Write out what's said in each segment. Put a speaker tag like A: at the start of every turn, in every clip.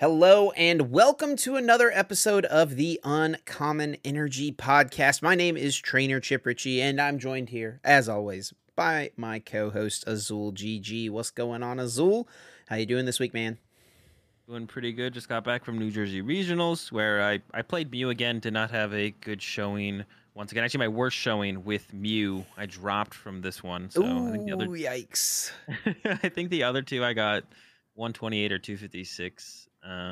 A: Hello and welcome to another episode of the Uncommon Energy Podcast. My name is Trainer Chip Ritchie and I'm joined here, as always, by my co-host Azul GG. What's going on, Azul? How you doing this week, man?
B: Doing pretty good. Just got back from New Jersey Regionals where I played Mew again. Did not have a good showing once again. Actually, my worst showing with Mew. I dropped from this one. So I think the other
A: Ooh, yikes.
B: I think the other two I got 128 or 256.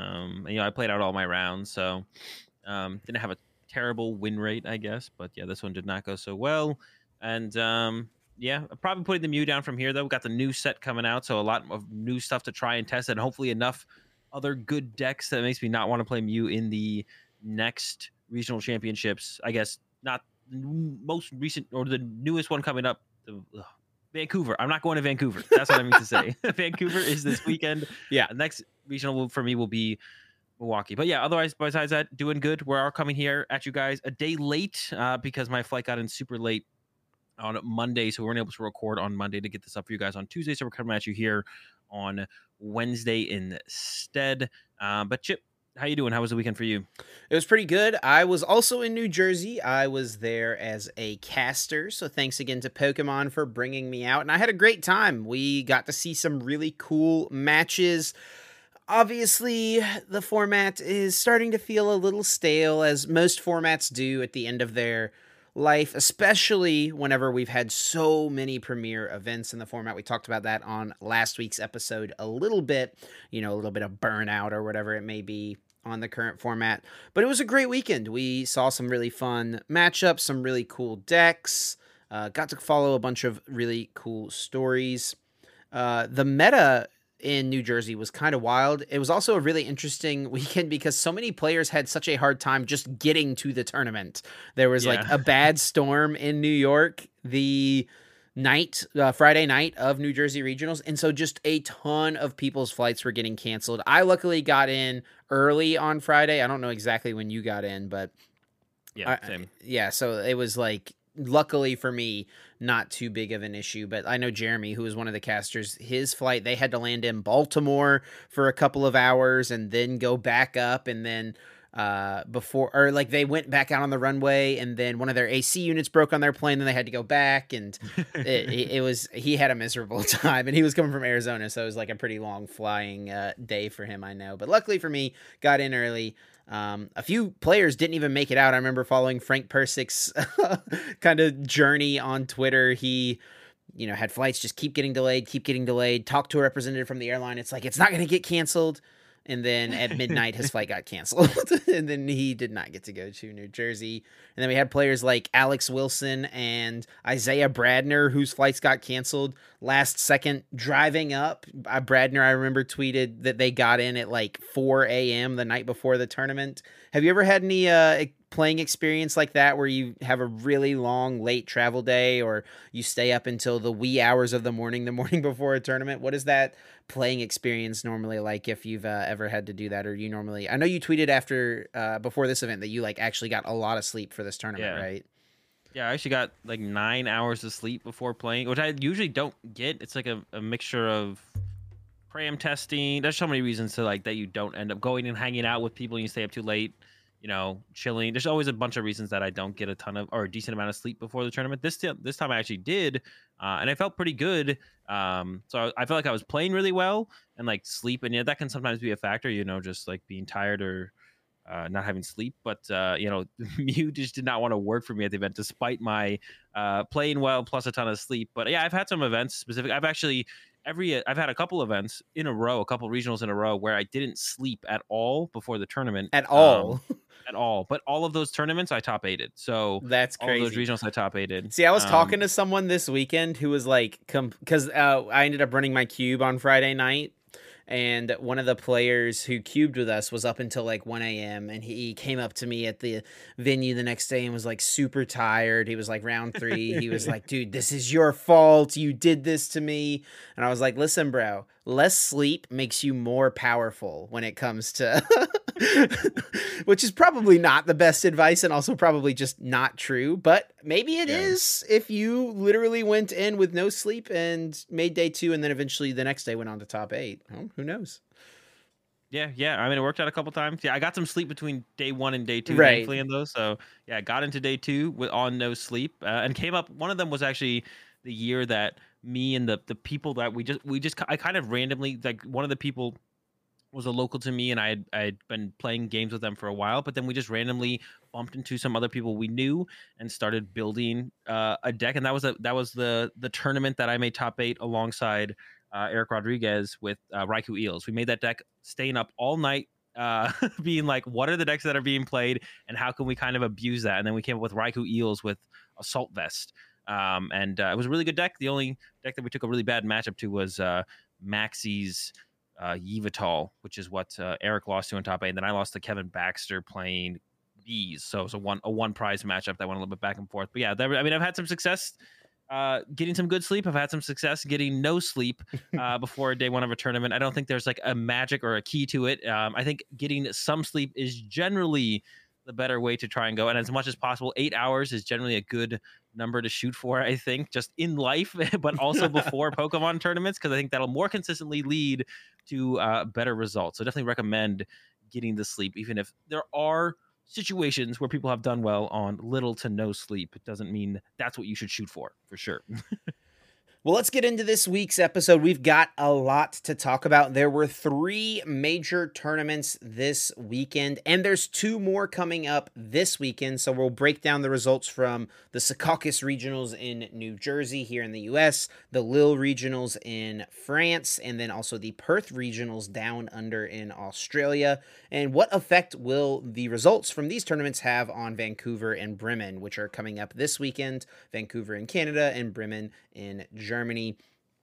B: I played out all my rounds, so didn't have a terrible win rate, I guess. But yeah, this one did not go so well. And yeah, I'm probably putting the Mew down from here though. We got the new set coming out, so a lot of new stuff to try and test, and hopefully enough other good decks that makes me not want to play Mew in the next regional championships. I guess not most recent or the newest one coming up. Vancouver. I'm not going to Vancouver. That's what I mean to say. Vancouver is this weekend.
A: Yeah.
B: The next regional for me will be Milwaukee. But yeah, otherwise, besides that, doing good. We are coming here at you guys a day late because my flight got in super late on Monday, so we weren't able to record on Monday to get this up for you guys on Tuesday. So we're coming at you here on Wednesday instead. But Chip, how you doing? How was the weekend for you?
A: It was pretty good. I was also in New Jersey. I was there as a caster, so thanks again to Pokemon for bringing me out, and I had a great time. We got to see some really cool matches. Obviously, the format is starting to feel a little stale, as most formats do at the end of their life, especially whenever we've had so many premier events in the format. We talked about that on last week's episode a little bit, a little bit of burnout or whatever it may be on the current format. But it was a great weekend. We saw some really fun matchups, some really cool decks, got to follow a bunch of really cool stories. The meta in New Jersey was kind of wild. It was also a really interesting weekend because so many players had such a hard time just getting to the tournament. There was like a bad storm in New York the Friday night of New Jersey Regionals, and so just a ton of people's flights were getting canceled. I luckily got in early on Friday. I don't know exactly when you got in, but
B: yeah, same.
A: So it was like, luckily for me, not too big of an issue. But I know Jeremy, who was one of the casters, his flight, they had to land in Baltimore for a couple of hours and then go back up, and then they went back out on the runway, and then one of their AC units broke on their plane, then they had to go back, and he had a miserable time, and he was coming from Arizona, so it was like a pretty long flying day for him, I know. But luckily for me, got in early. A few players didn't even make it out. I remember following Frank Persick's kind of journey on Twitter. He had flights just keep getting delayed, talked to a representative from the airline. It's like, it's not going to get canceled. And then at midnight, his flight got canceled. And then he did not get to go to New Jersey. And then we had players like Alex Wilson and Isaiah Bradner, whose flights got canceled last second driving up. Bradner, I remember, tweeted that they got in at like 4 a.m. the night before the tournament. Have you ever had any playing experience like that where you have a really long late travel day, or you stay up until the wee hours of the morning before a tournament? What is that playing experience normally like, if you've ever had to do that? Or you normally, I know you tweeted after before this event that you like actually got a lot of sleep for this tournament, right?
B: Yeah, I actually got like 9 hours of sleep before playing, which I usually don't get. It's like a mixture of cram testing. There's so many reasons to like that you don't end up going and hanging out with people and you stay up too late, chilling. There's always a bunch of reasons that I don't get a ton of or a decent amount of sleep before the tournament. This time I actually did, and I felt pretty good. So I felt like I was playing really well, and like sleep, and that can sometimes be a factor, just like being tired or not having sleep. But Mew just did not want to work for me at the event, despite my playing well plus a ton of sleep. But yeah, I've had some events specific. I've had a couple events in a row, a couple regionals in a row where I didn't sleep at all before the tournament.
A: At all.
B: At all. But all of those tournaments I top 8'd. So
A: that's crazy.
B: All of those regionals I top 8'd.
A: See, I was talking to someone this weekend who was like, because I ended up running my cube on Friday night. And one of the players who cubed with us was up until like 1 a.m. And he came up to me at the venue the next day and was like super tired. He was like round 3. He was like, dude, this is your fault. You did this to me. And I was like, listen, bro, less sleep makes you more powerful when it comes to, which is probably not the best advice and also probably just not true. But maybe it is if you literally went in with no sleep and made day 2 and then eventually the next day went on to top 8. Well, who knows?
B: Yeah. I mean, it worked out a couple times. Yeah, I got some sleep between day 1 and day 2,
A: Right.
B: thankfully, in those. So yeah, I got into day 2 with on no sleep, and came up. One of them was actually the year that me and the people that I kind of randomly, like, one of the people was a local to me, and I had been playing games with them for a while, but then we just randomly bumped into some other people we knew and started building a deck, and that was the tournament that I made top 8 alongside Eric Rodriguez with Raikou Eels. We made that deck, staying up all night, being like, what are the decks that are being played, and how can we kind of abuse that? And then we came up with Raikou Eels with Assault Vest, and it was a really good deck. The only deck that we took a really bad matchup to was Maxi's Yveltal, which is what Eric lost to in top 8, and then I lost to Kevin Baxter playing bees. So it was a one prize matchup that went a little bit back and forth. But yeah, I mean, I've had some success getting some good sleep. I've had some success getting no sleep before day 1 of a tournament. I don't think there's like a magic or a key to it. I think getting some sleep is generally the better way to try and go. And as much as possible, 8 hours is generally a good number to shoot for, I think, just in life, but also before Pokemon tournaments, because I think that'll more consistently lead to better results. So definitely recommend getting the sleep, even if there are situations where people have done well on little to no sleep. It doesn't mean that's what you should shoot for sure.
A: Well, let's get into this week's episode. We've got a lot to talk about. There were 3 major tournaments this weekend, and there's 2 more coming up this weekend. So we'll break down the results from the Secaucus Regionals in New Jersey here in the US, the Lille Regionals in France, and then also the Perth Regionals down under in Australia. And what effect will the results from these tournaments have on Vancouver and Bremen, which are coming up this weekend? Vancouver in Canada and Bremen in Germany.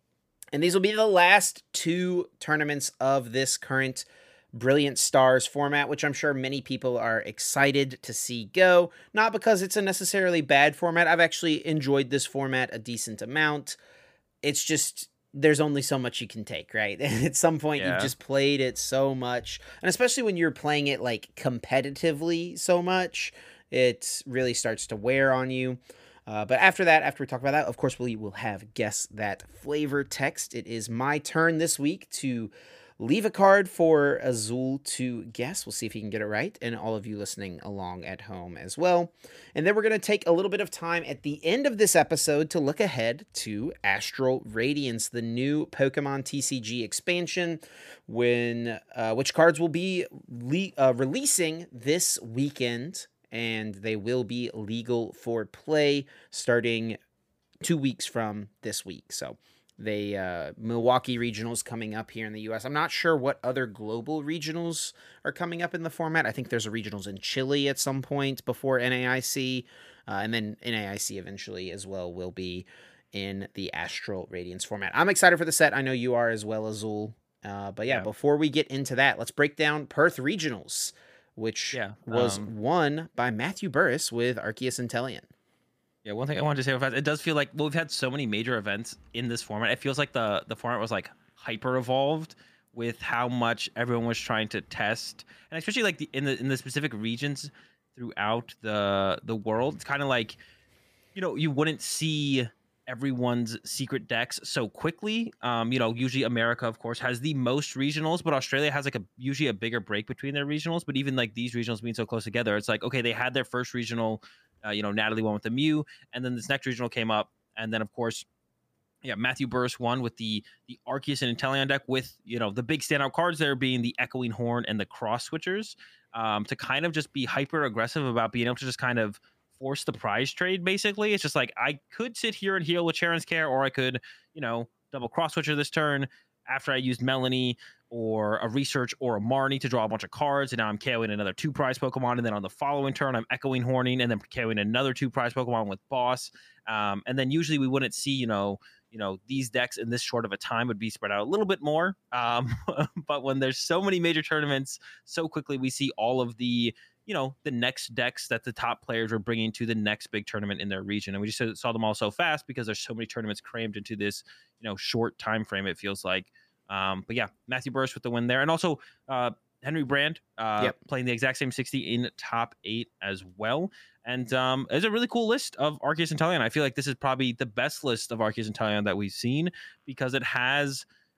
A: And these will be the last 2 tournaments of this current Brilliant Stars format, which I'm sure many people are excited to see go. Not because it's a necessarily bad format. I've actually enjoyed this format a decent amount. It's just there's only so much you can take, right? At some point, you've just played it so much. And especially when you're playing it like competitively so much, it really starts to wear on you. But after we talk about that, of course, we will have Guess That Flavor text. It is my turn this week to leave a card for Azul to guess. We'll see if he can get it right, and all of you listening along at home as well. And then we're going to take a little bit of time at the end of this episode to look ahead to Astral Radiance, the new Pokemon TCG expansion, which cards will be releasing this weekend, and they will be legal for play starting 2 weeks from this week. So Milwaukee regionals coming up here in the US. I'm not sure what other global regionals are coming up in the format. I think there's a regionals in Chile at some point before NAIC, and then NAIC eventually as well will be in the Astral Radiance format. I'm excited for the set. I know you are as well, Azul. But yeah, before we get into that, let's break down Perth regionals, which was won by Matthew Burris with Arceus Inteleon.
B: Yeah, one thing I wanted to say real fast, it does feel like, well, we've had so many major events in this format. It feels like the format was like hyper evolved with how much everyone was trying to test, and especially like in the specific regions throughout the world. It's kind of like, you wouldn't see everyone's secret decks so quickly. Usually America, of course, has the most regionals, but Australia has like usually a bigger break between their regionals. But even like these regionals being so close together, it's like, okay, they had their first regional. Natalie won with the Mew, and then this next regional came up, and then of course, Matthew Burris won with the Arceus and Inteleon deck, with the big standout cards there being the Echoing Horn and the Cross Switchers, to kind of just be hyper aggressive about being able to just kind of force the prize trade. Basically, it's just like, I could sit here and heal with Sharon's Care, or I could double Cross Switcher this turn after I used Melanie or a Research or a Marnie to draw a bunch of cards, and now I'm KOing another 2 prize Pokemon, and then on the following turn I'm Echoing Horning and then KOing another 2 prize Pokemon with Boss, and then usually we wouldn't see these decks in this short of a time, would be spread out a little bit more, but when there's so many major tournaments so quickly, we see all of the the next decks that the top players are bringing to the next big tournament in their region, and we just saw them all so fast because there's so many tournaments crammed into this short time frame, it feels like. But yeah, Matthew Burris with the win there, and also Henry Brand playing the exact same 60 in top 8 as well. And it's a really cool list of Arceus and Inteleon. I feel like this is probably the best list of Arceus and Inteleon that we've seen, because it has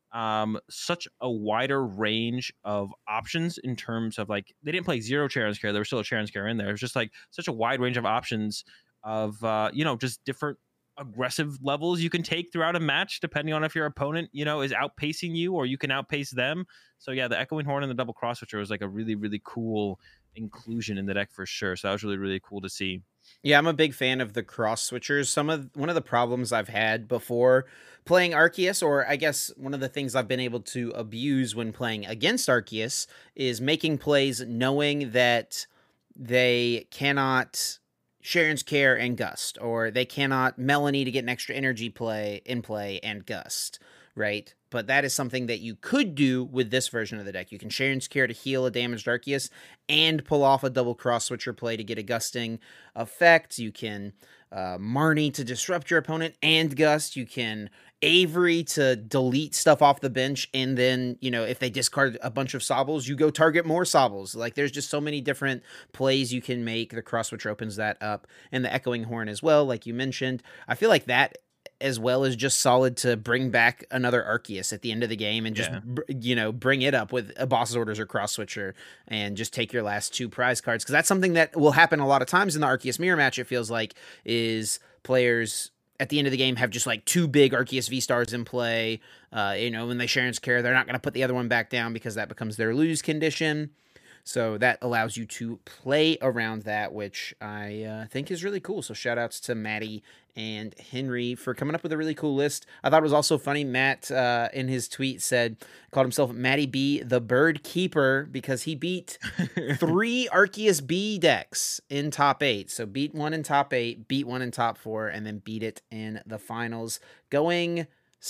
B: such a wider range of options in terms of like they didn't play zero Charon's Care. There was still a Charon's Care in there. It was just like such a wide range of options of just different aggressive levels you can take throughout a match depending on if your opponent is outpacing you or you can outpace them. So yeah, the Echoing Horn and the double cross switcher was like a really really cool inclusion in the deck for sure. So that was really really cool to see.
A: Yeah, I'm a big fan of the cross switchers. One of the problems I've had before playing Arceus, or I guess one of the things I've been able to abuse when playing against Arceus, is making plays knowing that they cannot Sharon's Care and Gust, or they cannot Melanie to get an extra energy play and Gust, right? But that is something that you could do with this version of the deck. You can Sharon's Care to heal a damaged Arceus and pull off a double cross switcher play to get a gusting effect. You can Marnie to disrupt your opponent and Gust. You can Avery to delete stuff off the bench, and then, if they discard a bunch of Sobbles, you go target more Sobbles. Like, there's just so many different plays you can make. The cross switcher opens that up, and the Echoing Horn as well, like you mentioned. I feel like that as well is just solid to bring back another Arceus at the end of the game and just, bring it up with a boss's orders or cross switcher and just take your last 2 prize cards. Because that's something that will happen a lot of times in the Arceus mirror match, it feels like, is players at the end of the game have just like 2 big Arceus V-Stars in play. When they Sharon's Care, they're not going to put the other one back down because that becomes their lose condition. So that allows you to play around that, which I think is really cool. So shout outs to Maddie and Henry for coming up with a really cool list. I thought it was also funny. Matt in his tweet called himself Matty B, the Bird Keeper, because he beat 3 Arceus B decks in top 8. So beat 1 in top 8, beat 1 in top 4, and then beat it in the finals, going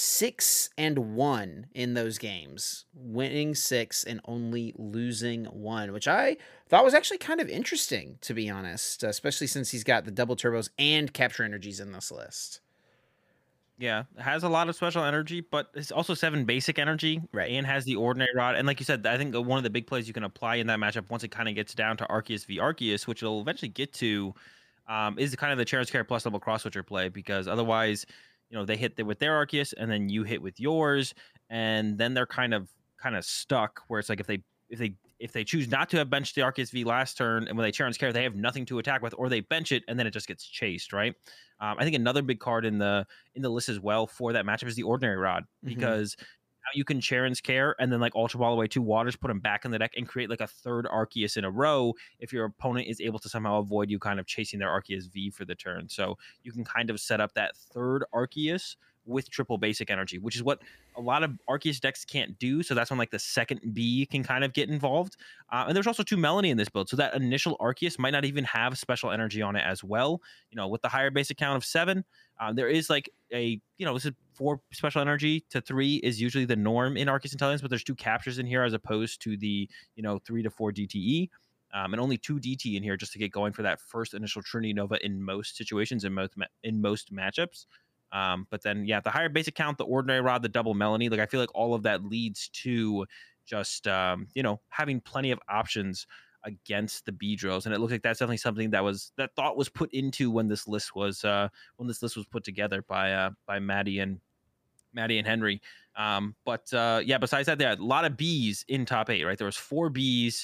A: 6-1 in those games, winning 6 and only losing 1, which I thought was actually kind of interesting, to be honest, especially since he's got the double turbos and capture energies in this list.
B: Yeah, it has a lot of special energy, but it's also 7 basic energy,
A: right?
B: And has the Ordinary Rod. And like you said, I think one of the big plays you can apply in that matchup once it kind of gets down to Arceus v Arceus, which it'll eventually get to, is kind of the Charon's Care plus double cross switcher play, because otherwise, they hit with their Arceus and then you hit with yours, and then they're kind of stuck where it's like if they choose not to have benched the Arceus V last turn, and when they Charon's Care, they have nothing to attack with, or they bench it and then it just gets chased, right? I think another big card in the list as well for that matchup is the Ordinary Rod, because now you can Charon's Care and then like Ultra Ball away 2 waters, put them back in the deck, and create like a 3rd Arceus in a row if your opponent is able to somehow avoid you kind of chasing their Arceus V for the turn. So you can kind of set up that 3rd Arceus with triple basic energy, which is what a lot of Arceus decks can't do. So that's when like the 2nd B can kind of get involved. And there's also 2 Melanie in this build. So that initial Arceus might not even have special energy on it as well. With the higher basic count of 7, there is like this is 4 special energy to 3 is usually the norm in Arceus Intelligence, but there's 2 captures in here as opposed to the, 3 to 4 DTE. And only 2 DT in here just to get going for that first initial Trinity Nova in most situations, in most matchups. But then, yeah, the higher basic count, the Ordinary Rod, the double Melanie, like I feel like all of that leads to just, having plenty of options against the Beedrills. And it looks like that's definitely something that thought was put into when this list was put together by Maddie and Henry. Besides that, there are a lot of Bs in top 8, right? There was 4 Bs,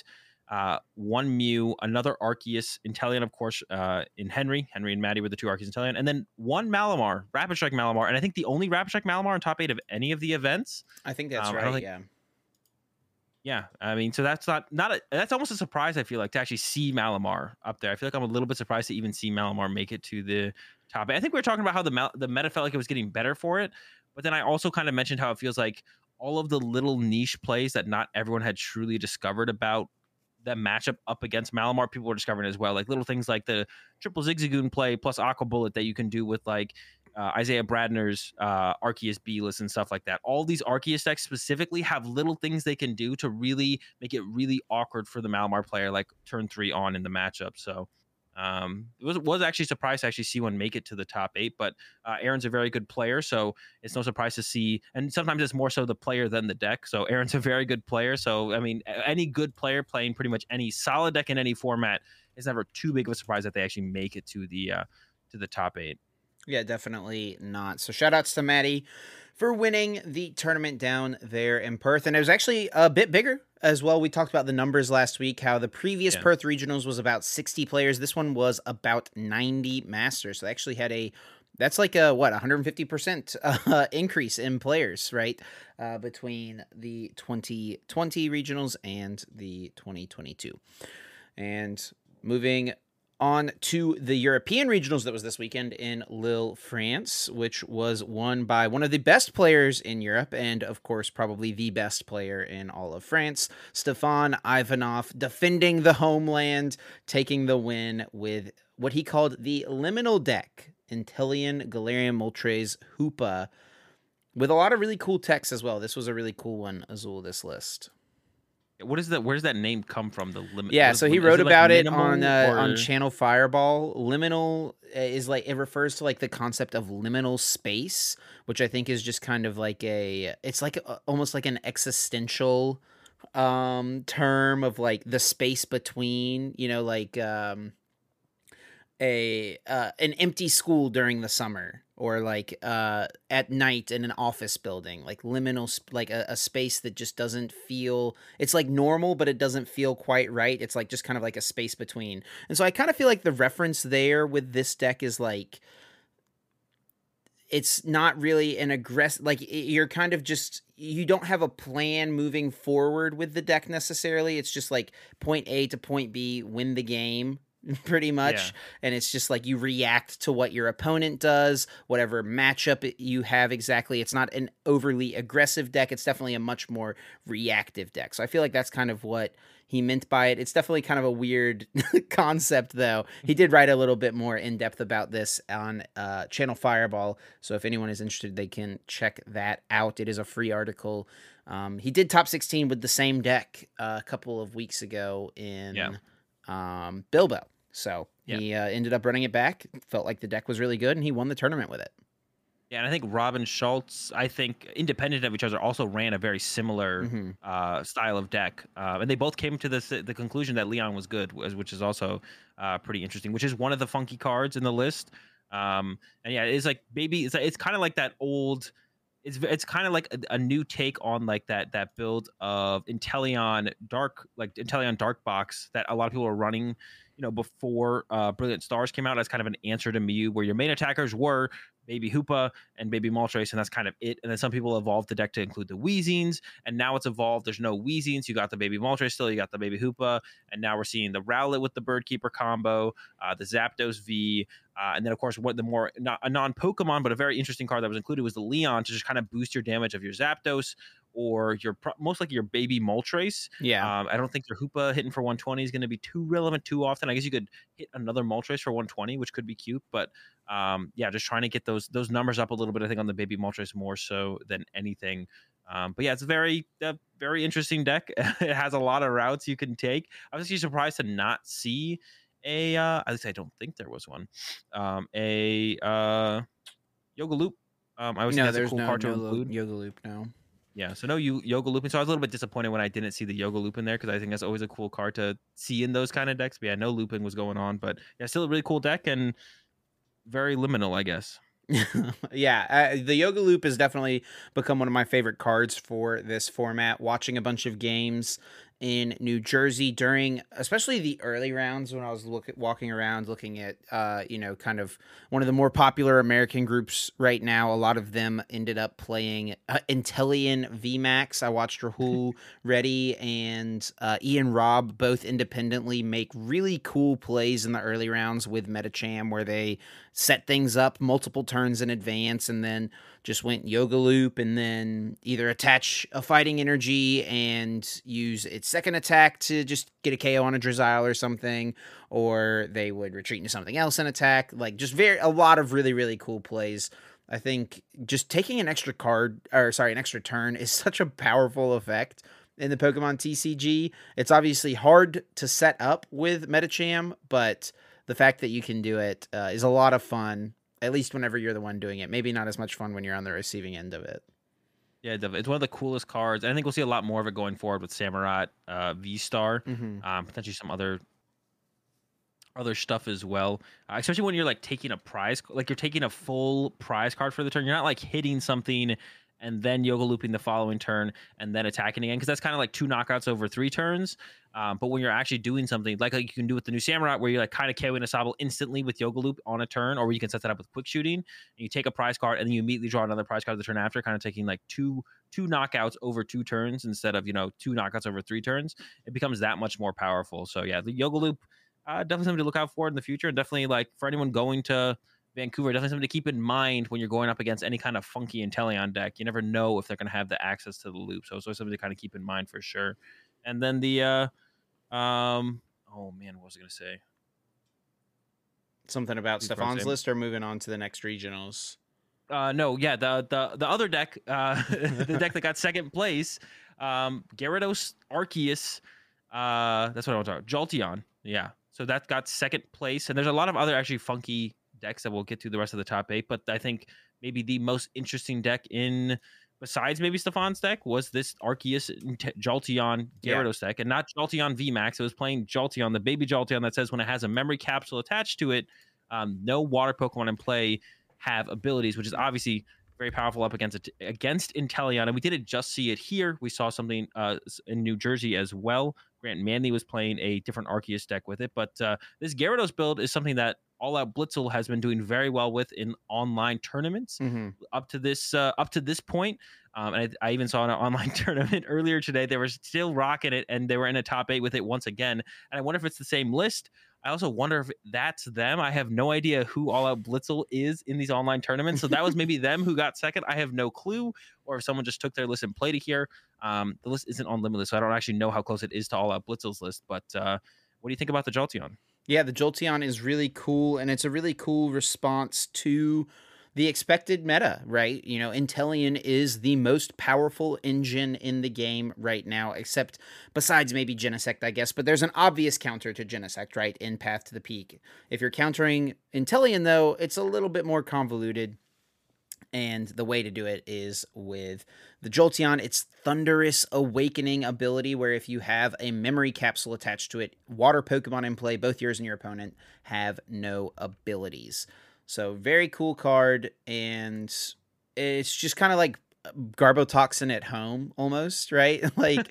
B: 1 Mew, another Arceus, Inteleon, of course, in Henry and Maddie were the 2 Arceus Inteleon, and then 1 Malamar, Rapid Strike Malamar, and I think the only Rapid Strike Malamar in top 8 of any of the events.
A: I think that's right.
B: Yeah, I mean, so that's that's almost a surprise, I feel like, to actually see Malamar up there. I feel like I'm a little bit surprised to even see Malamar make it to the top 8. I think we were talking about how the meta felt like it was getting better for it, but then I also kind of mentioned how it feels like all of the little niche plays that not everyone had truly discovered about that matchup up against Malamar, people were discovering as well. Like little things like the triple Zigzagoon play plus Aqua Bullet that you can do with like Isaiah Bradner's Arceus B-list and stuff like that. All these Arceus decks specifically have little things they can do to really make it really awkward for the Malamar player, like turn 3 on in the matchup. So it was actually surprised to actually see one make it to the top 8, but Aaron's a very good player, so it's no surprise to see, and sometimes it's more so the player than the deck. So Aaron's a very good player, so I mean, any good player playing pretty much any solid deck in any format is never too big of a surprise that they actually make it to the top 8.
A: Yeah, definitely not. So shout outs to Maddie for winning the tournament down there in Perth. And it was actually a bit bigger as well. We talked about the numbers last week, how the previous
B: Yeah.
A: Perth regionals was about 60 players. This one was about 90 masters. So they actually had that's like a, what, 150% increase in players, right? Between the 2020 regionals and the 2022. And moving on to the European regionals that was this weekend in Lille, France, which was won by one of the best players in Europe and, of course, probably the best player in all of France, Stefan Ivanov, defending the homeland, taking the win with what he called the liminal deck, Inteleon Galarian Moltres Hoopa, with a lot of really cool text as well. This was a really cool one, Azul, this list.
B: What is that? Where does that name come from? The limit.
A: Yeah, so he wrote about it on
B: or...
A: Channel Fireball. Liminal is like, it refers to like the concept of liminal space, which I think is just kind of like it's like almost like an existential term of like the space between, like an empty school during the summer, or like at night in an office building, like liminal, like a space that just doesn't feel, it's like normal, but it doesn't feel quite right. It's like just kind of like a space between. And so I kind of feel like the reference there with this deck is like, it's not really an aggressive, like you're kind of just, you don't have a plan moving forward with the deck necessarily. It's just like point A to point B, win the game, pretty much.
B: Yeah.
A: And it's just like you react to what your opponent does, whatever matchup you have exactly. It's not an overly aggressive deck. It's definitely a much more reactive deck. So I feel like that's kind of what he meant by it. It's definitely kind of a weird concept, though. He did write a little bit more in depth about this on Channel Fireball. So if anyone is interested, they can check that out. It is a free article. He did top 16 with the same deck a couple of weeks ago in Bilbo. So he ended up running it back, felt like the deck was really good, and he won the tournament with it.
B: Yeah, and I think Robin Schultz, I think independent of each other, also ran a very similar style of deck. And they both came to the conclusion that Leon was good, which is also pretty interesting, which is one of the funky cards in the list. And yeah, it's like maybe it's kind of like that old... It's kind of like a new take on like that build of Inteleon Dark Box that a lot of people are running, before Brilliant Stars came out as kind of an answer to Mew, where your main attackers were Baby Hoopa and Baby Moltres, and that's kind of it. And then some people evolved the deck to include the Weezings, and now it's evolved. There's no Weezings. You got the Baby Moltres still, you got the Baby Hoopa, and now we're seeing the Rowlet with the Birdkeeper combo, the Zapdos V, and then of course what the more a non-Pokemon but a very interesting card that was included was the Leon to just kind of boost your damage of your Zapdos or your most likely your Baby Moltres.
A: Yeah.
B: I don't think your Hoopa hitting for 120 is going to be too relevant too often. I guess you could hit another Moltres for 120, which could be cute, but just trying to get those numbers up a little bit, I think, on the Baby Moltres more so than anything. But yeah, it's a very interesting deck. It has a lot of routes you can take. I was actually surprised to not see at least I don't think there was one. Yoga Loop. I was
A: no,
B: that's a cool card to include.
A: Yoga Loop, no.
B: Yeah, so no Yoga Loop. And so I was a little bit disappointed when I didn't see the Yoga Loop in there, because I think that's always a cool card to see in those kind of decks. But yeah, no looping was going on. But yeah, still a really cool deck and very liminal, I guess.
A: Yeah, the Yoga Loop has definitely become one of my favorite cards for this format. Watching a bunch of games in New Jersey during, especially the early rounds, when I was walking around looking at, kind of one of the more popular American groups right now. A lot of them ended up playing Inteleon VMAX. I watched Rahul Reddy and Ian Robb both independently make really cool plays in the early rounds with Metacham, where they set things up multiple turns in advance and then just went Yoga Loop and then either attach a Fighting Energy and use its second attack to just get a KO on a Drizzile or something, or they would retreat into something else and attack. Like, just a lot of really, really cool plays. I think just taking an extra turn is such a powerful effect in the Pokemon TCG. It's obviously hard to set up with Metacham, but the fact that you can do it is a lot of fun, at least whenever you're the one doing it. Maybe not as much fun when you're on the receiving end of it.
B: Yeah, it's one of the coolest cards. And I think we'll see a lot more of it going forward with Samurott, V-Star, potentially some other stuff as well. Especially when you're like taking a prize, like you're taking a full prize card for the turn. You're not like hitting something and then yoga looping the following turn and then attacking again, because that's kind of like 2 knockouts over 3 turns. But when you're actually doing something like you can do with the new Samurai, where you like kind of KOing a Sobble instantly with yoga loop on a turn, or you can set that up with quick shooting, and you take a prize card and then you immediately draw another prize card the turn after, kind of taking like two knockouts over 2 turns instead of 2 knockouts over 3 turns. It becomes that much more powerful. So yeah, the yoga loop, definitely something to look out for in the future, and definitely like for anyone going to Vancouver, definitely something to keep in mind when you're going up against any kind of funky Inteleon deck. You never know if they're going to have the access to the loop, so it's always something to kind of keep in mind for sure. And then the oh man, what was I going to say?
A: Something about Stefan's list, or moving on to the next regionals?
B: No, yeah, the other deck, the deck that got second place, Gyarados Arceus, that's what I want to talk about. Jolteon, yeah. So that got second place, and there's a lot of other actually funky decks that we'll get to the rest of the top 8. But I think maybe the most interesting deck besides maybe Stefan's deck was this Arceus Jolteon Gyarados deck, and not Jolteon VMAX. It was playing Jolteon, the baby Jolteon that says when it has a memory capsule attached to it, no water Pokemon in play have abilities, which is obviously very powerful up against Inteleon. And we didn't just see it here. We saw something in New Jersey as well. Grant Manley was playing a different Arceus deck with it. But this Gyarados build is something that All Out Blitzel has been doing very well with in online tournaments up to this point. And I even saw an online tournament earlier today. They were still rocking it, and they were in a top 8 with it once again. And I wonder if it's the same list. I also wonder if that's them. I have no idea who All Out Blitzel is in these online tournaments. So that was maybe them who got second. I have no clue. Or if someone just took their list and played it here. The list isn't on Limitless, so I don't actually know how close it is to All Out Blitzel's list. But what do you think about the Jolteon?
A: Yeah, the Jolteon is really cool, and it's a really cool response to the expected meta, right? Inteleon is the most powerful engine in the game right now, except besides maybe Genesect, I guess. But there's an obvious counter to Genesect, right, in Path to the Peak. If you're countering Inteleon, though, it's a little bit more convoluted. And the way to do it is with the Jolteon. It's Thunderous Awakening ability, where if you have a memory capsule attached to it, water Pokemon in play, both yours and your opponent have no abilities. So very cool card, and it's just kind of like Garbotoxin at home almost, right? Like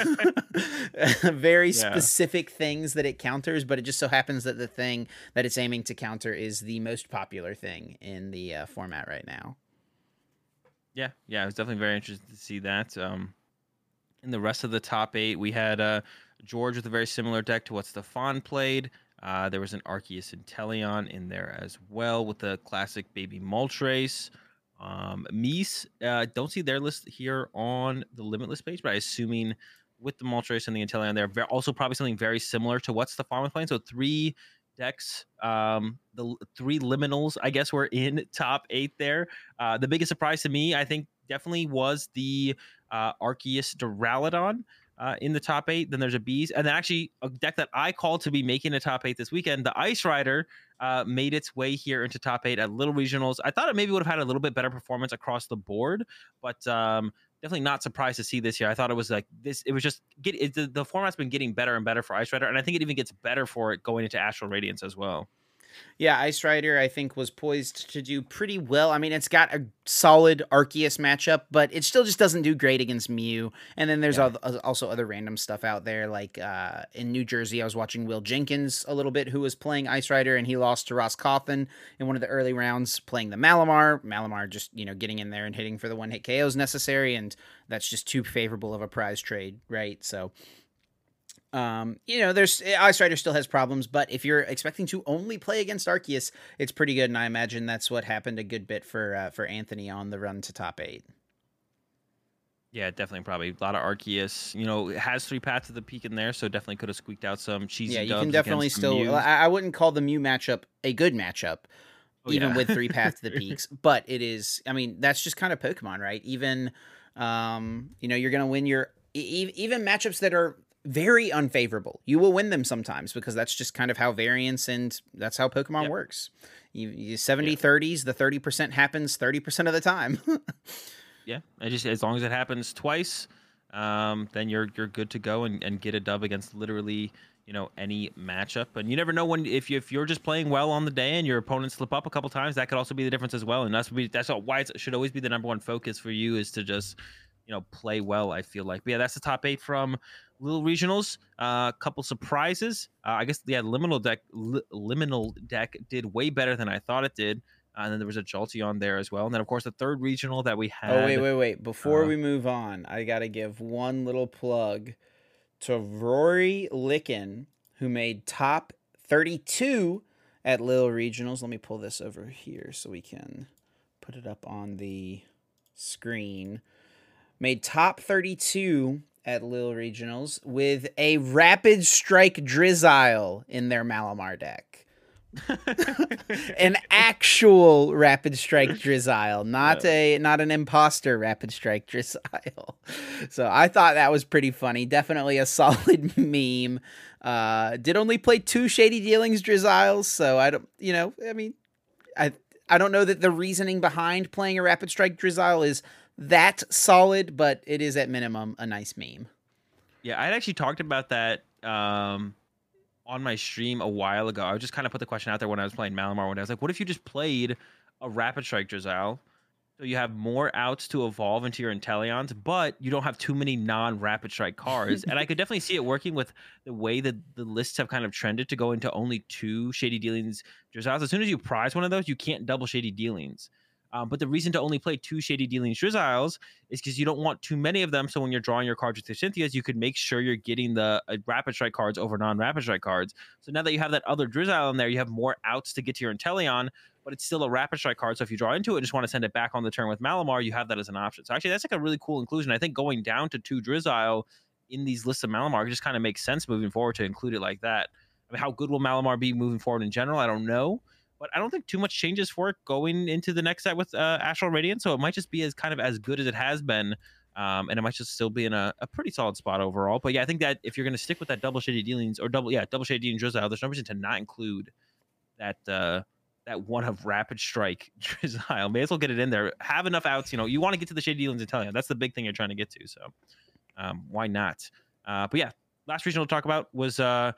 A: very specific things that it counters, but it just so happens that the thing that it's aiming to counter is the most popular thing in the format right now.
B: Yeah, I was definitely very interested to see that. In the rest of the top 8, we had George with a very similar deck to what Stefan played. There was an Arceus Inteleon in there as well with the classic baby Moltres. Mies, don't see their list here on the Limitless page, but I'm assuming with the Moltres and the Inteleon, they're also probably something very similar to what Stefan was playing. So 3 decks, the 3 liminals, I guess, were in top 8 there. The biggest surprise to me, I think, definitely was the Arceus Duraludon in the top 8. Then there's a Bees, and then actually a deck that I called to be making a top 8 this weekend, the Ice Rider, made its way here into top 8 at Little Regionals. I thought it maybe would have had a little bit better performance across the board, but definitely not surprised to see this here. I thought it was like this. It was just the format's been getting better and better for Ice Rider, and I think it even gets better for it going into Astral Radiance as well.
A: Yeah, Ice Rider, I think, was poised to do pretty well. I mean, it's got a solid Arceus matchup, but it still just doesn't do great against Mew. And then there's also other random stuff out there. Like in New Jersey, I was watching Will Jenkins a little bit, who was playing Ice Rider, and he lost to Ross Cawthon in one of the early rounds playing the Malamar. Malamar just, getting in there and hitting for the one-hit KOs necessary, and that's just too favorable of a prize trade, right? So... there's Ice Rider still has problems, but if you're expecting to only play against Arceus, it's pretty good, and I imagine that's what happened a good bit for Anthony on the run to top 8.
B: Yeah, definitely, probably a lot of Arceus. It has 3 Paths to the Peak in there, so definitely could have squeaked out some cheesy. Yeah,
A: you can definitely still. I wouldn't call the Mew matchup a good matchup, even with 3 Paths to the Peaks, but it is. I mean, that's just kind of Pokemon, right? Even, you're gonna win your even matchups that are very unfavorable. You will win them sometimes because that's just kind of how variance and that's how Pokemon works. You 70-30s, the 30% happens 30% of the time.
B: Yeah, just as long as it happens twice, then you're good to go and get a dub against literally any matchup. And you never know when if you're just playing well on the day and your opponents slip up a couple times, that could also be the difference as well. And why it should always be the number one focus for you is to just play well. I feel like, but yeah, that's the top 8 from Little Regionals. A couple surprises. I guess Liminal deck did way better than I thought it did. And then there was a Jolteon there as well. And then, of course, the third regional that we had.
A: Oh, wait. Before we move on, I got to give one little plug to Rory Licken, who made top 32 at Little Regionals. Let me pull this over here so we can put it up on the screen. Made top 32 at Little Regionals with a Rapid Strike Drizzile in their Malamar deck. An actual Rapid Strike Drizzile, not an imposter Rapid Strike Drizzile. So I thought that was pretty funny. Definitely a solid meme. Did only play 2 Shady Dealings Drizziles, so I don't, I don't know that the reasoning behind playing a Rapid Strike Drizzile is that solid, but it is at minimum a nice meme.
B: Yeah, I'd actually talked about that on my stream a while ago. I just kind of put the question out there when I was playing Malamar one day. I was like, what if you just played a Rapid Strike Drizzile? So you have more outs to evolve into your Inteleons, but you don't have too many non-Rapid Strike cards. And I could definitely see it working with the way that the lists have kind of trended to go into only 2 Shady Dealings Drizziles. As soon as you prize one of those, you can't double Shady Dealings. But the reason to only play 2 Shady Dealings Drizziles is because you don't want too many of them. So when you're drawing your cards with your Cynthias, you could make sure you're getting the Rapid Strike cards over non-Rapid Strike cards. So now that you have that other Drizzile in there, you have more outs to get to your Inteleon, but it's still a Rapid Strike card. So if you draw into it and just want to send it back on the turn with Malamar, you have that as an option. So actually, that's like a really cool inclusion. I think going down to 2 Drizzile in these lists of Malamar just kind of makes sense moving forward to include it like that. I mean, how good will Malamar be moving forward in general? I don't know. But I don't think too much changes for it going into the next set with Astral Radiance. So it might just be as good as it has been. And it might just still be in a pretty solid spot overall. But yeah, I think that if you're going to stick with that double Shady Dealings or double Shady Dealings Drizzile, there's no reason to not include that one of Rapid Strike Drizzile. May as well get it in there. Have enough outs. You want to get to the Shady Dealings Inteleon. That's the big thing you're trying to get to. So why not? But yeah, last regional to talk about was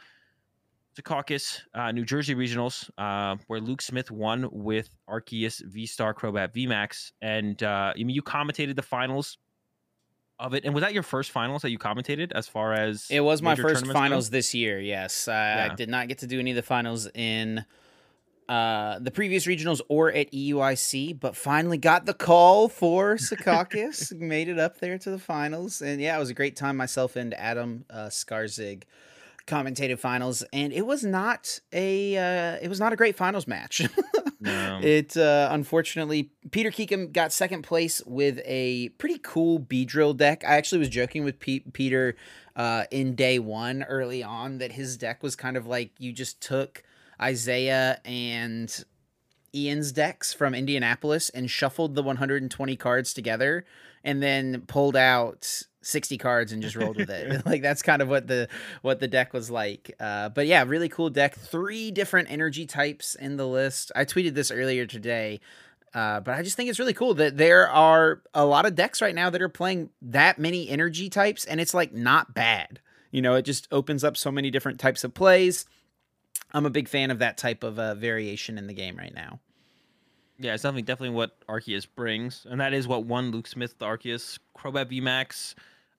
B: Secaucus, New Jersey regionals, where Luke Smith won with Arceus, V-Star, Crobat, VMAX, and you commentated the finals of it. And was that your first finals that you commentated? As far as
A: it was my first finals this year. Yes, I did not get to do any of the finals in the previous regionals or at EUIC, but finally got the call for Secaucus. Made it up there to the finals, and yeah, it was a great time. Myself and Adam Skarzig commentated finals, and it was not a great finals match.
B: No.
A: It unfortunately, Peter Keekum got second place with a pretty cool Beedrill deck. I actually was joking with Peter in day one early on that his deck was kind of like you just took Isaiah and Ian's decks from Indianapolis and shuffled the 120 cards together and then pulled out 60 cards and just rolled with it. Like that's kind of what the deck was like. But yeah, really cool deck. 3 different energy types in the list. I tweeted this earlier today. But I just think it's really cool that there are a lot of decks right now that are playing that many energy types, and it's like not bad. It just opens up so many different types of plays. I'm a big fan of that type of variation in the game right now.
B: Yeah, it's definitely what Arceus brings, and that is what won Luke Smith the Arceus, Crobat VMAX,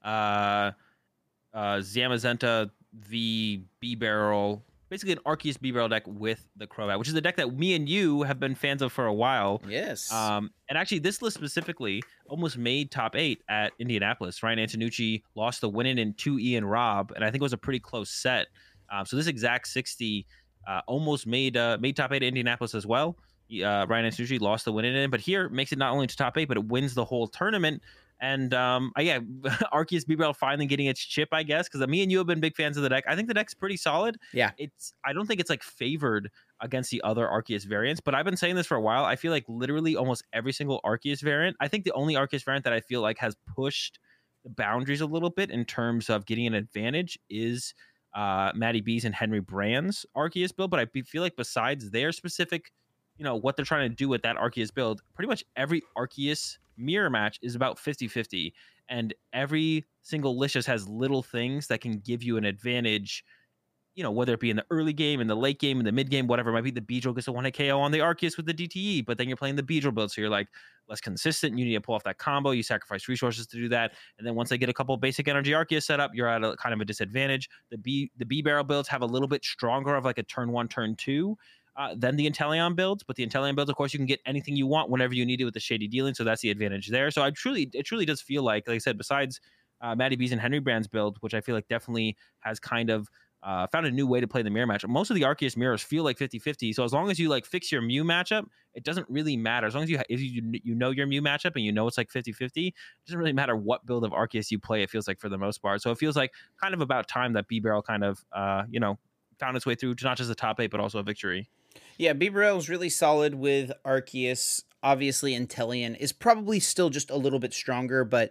B: Zamazenta V B-Barrel, basically an Arceus B-Barrel deck with the Crobat, which is a deck that me and you have been fans of for a while.
A: Yes.
B: And actually, this list specifically almost made top 8 at Indianapolis. Ryan Antonucci lost the win-in to Ian Robb, and I think it was a pretty close set. So this exact 60 almost made top 8 at Indianapolis as well. Ryan Antonucci lost the win-in, but here makes it not only to top 8, but it wins the whole tournament. And Arceus B-Barrel finally getting its chip, I guess, because me and you have been big fans of the deck. I think the deck's pretty solid.
A: Yeah.
B: I don't think it's like favored against the other Arceus variants, but I've been saying this for a while. I feel like literally almost every single Arceus variant, I think the only Arceus variant that I feel like has pushed the boundaries a little bit in terms of getting an advantage is Matty B's and Henry Brand's Arceus build. But I feel like besides their specific, what they're trying to do with that Arceus build, pretty much every Arceus mirror match is about 50-50, and every single Licious has little things that can give you an advantage whether it be in the early game, in the late game, in the mid game, whatever it might be, the Beedrill gets a 1-hit KO on the Arceus with the DTE, but then you're playing the Beedrill build, so you're like less consistent. You need to pull off that combo. You sacrifice resources to do that, and then once they get a couple basic energy Arceus set up, you're at a kind of a disadvantage. The B barrel builds have a little bit stronger of like a turn 1, turn 2. Than the Inteleon builds, but the Inteleon builds, of course, you can get anything you want whenever you need it with the Shady Dealing, so that's the advantage there. So it truly does feel like I said, besides Matty B's and Henry Brand's build, which I feel like definitely has kind of found a new way to play the mirror match. Most of the Arceus mirrors feel like 50-50. So as long as you like fix your Mew matchup, it doesn't really matter. As long as if you know your Mew matchup and you know it's like 50-50, it doesn't really matter what build of Arceus you play, it feels like for the most part. So it feels like kind of about time that B-Barrel kind of found its way through to not just the top 8, but also a victory.
A: Yeah, B-Barrel is really solid with Arceus. Obviously, Inteleon is probably still just a little bit stronger, but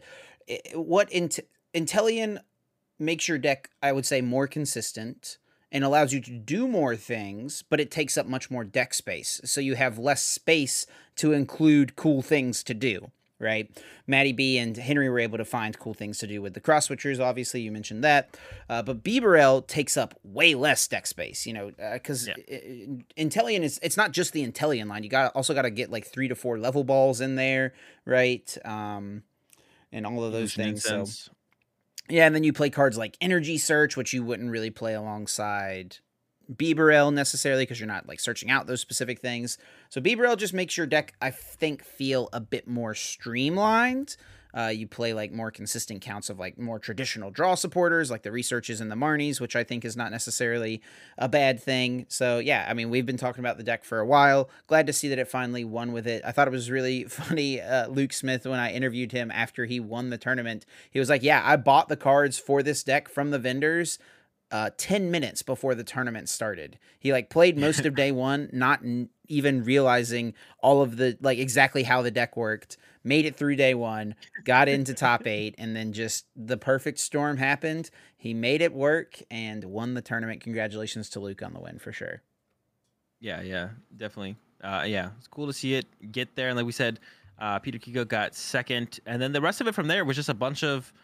A: Inteleon makes your deck, I would say, more consistent and allows you to do more things, but it takes up much more deck space. So you have less space to include cool things to do, right? Matty B and Henry were able to find cool things to do with the cross switchers. Obviously, you mentioned that. But B-Barrel takes up way less deck space, because Inteleon it's not just the Inteleon line. You also got to get like 3 to 4 level balls in there, right? And all of those things. So yeah, and then you play cards like Energy Search, which you wouldn't really play alongside B-Barrel necessarily because you're not like searching out those specific things. So B-Barrel just makes your deck, I think, feel a bit more streamlined. You play like more consistent counts of like more traditional draw supporters like the Researches and the Marnies, which I think is not necessarily a bad thing. So yeah, I mean, we've been talking about the deck for a while. Glad to see that it finally won with it. I thought it was really funny, Luke Smith, when I interviewed him after he won the tournament, he was like, yeah, I bought the cards for this deck from the vendors 10 minutes before the tournament started. He like played most of day one, not even realizing all of the like exactly how the deck worked, made it through day one, got into top 8, and then just the perfect storm happened. He made it work and won the tournament. Congratulations to Luke on the win for sure.
B: Yeah, definitely. It's cool to see it get there. And like we said, Peter Kiko got second, and then the rest of it from there was just a bunch of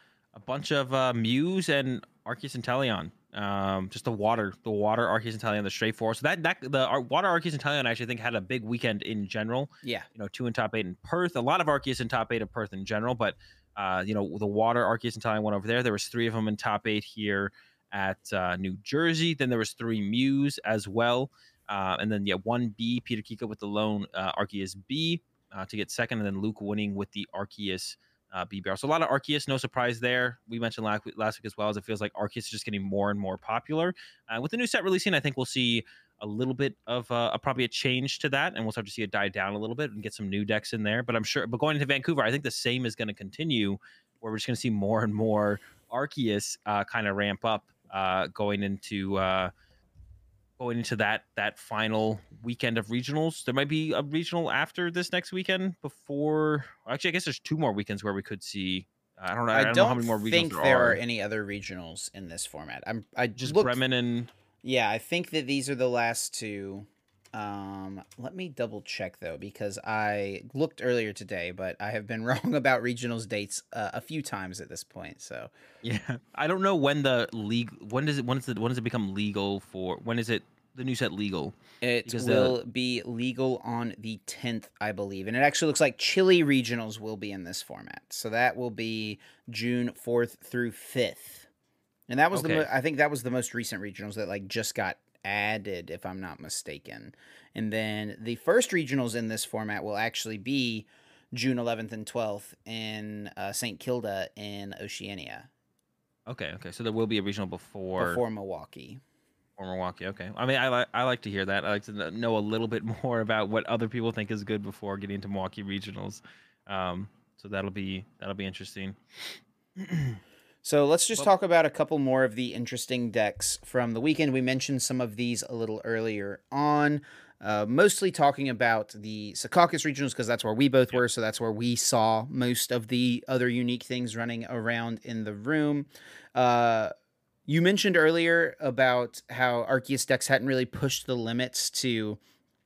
B: Mews and Arceus and Inteleon. Just the water Arceus and Inteleon, the straightforward. So the water Arceus and Inteleon, I actually think, had a big weekend in general.
A: Yeah,
B: 2 in top 8 in Perth. A lot of Arceus in top 8 of Perth in general, but the water Arceus and Inteleon went over there. There was 3 of them in top 8 here at New Jersey. Then there was 3 Mews as well, and then 1 B, Peter Kiko with the lone Arceus B to get second, and then Luke winning with the Arceus B-Barrel. So a lot of Arceus, no surprise there. We mentioned last week as well, as it feels like Arceus is just getting more and more popular. With the new set releasing, I think we'll see a little bit of probably a change to that, and we'll start to see it die down a little bit and get some new decks in there. But going into Vancouver, I think the same is going to continue, where we're just going to see more and more Arceus kind of ramp up going into that final weekend of regionals. There might be a regional after this next weekend before. Actually, I guess there's 2 more weekends where we could see. I don't know. I don't know how many more regionals
A: think there are any other regionals in this format. I
B: just Bremen and.
A: Yeah, I think that these are the last 2. Let me double check though, because I looked earlier today, but I have been wrong about regionals dates a few times at this point. So
B: yeah, I don't know when the league. When does it become legal for? When is it the new set legal?
A: It will be legal on the 10th, I believe, and it actually looks like Chile regionals will be in this format. So that will be June 4th through 5th, and that was I think that was the most recent regionals that like just got added, if I'm not mistaken. And then the first regionals in this format will actually be June 11th and 12th in St. Kilda in Oceania.
B: Okay. So there will be a regional before
A: Milwaukee.
B: Okay. I mean, I like to hear that. I like to know a little bit more about what other people think is good before getting into Milwaukee regionals. So that'll be interesting.
A: So let's just talk about a couple more of the interesting decks from the weekend. We mentioned some of these a little earlier on, mostly talking about the Secaucus regionals because that's where we both were, so that's where we saw most of the other unique things running around in the room. You mentioned earlier about how Arceus decks hadn't really pushed the limits to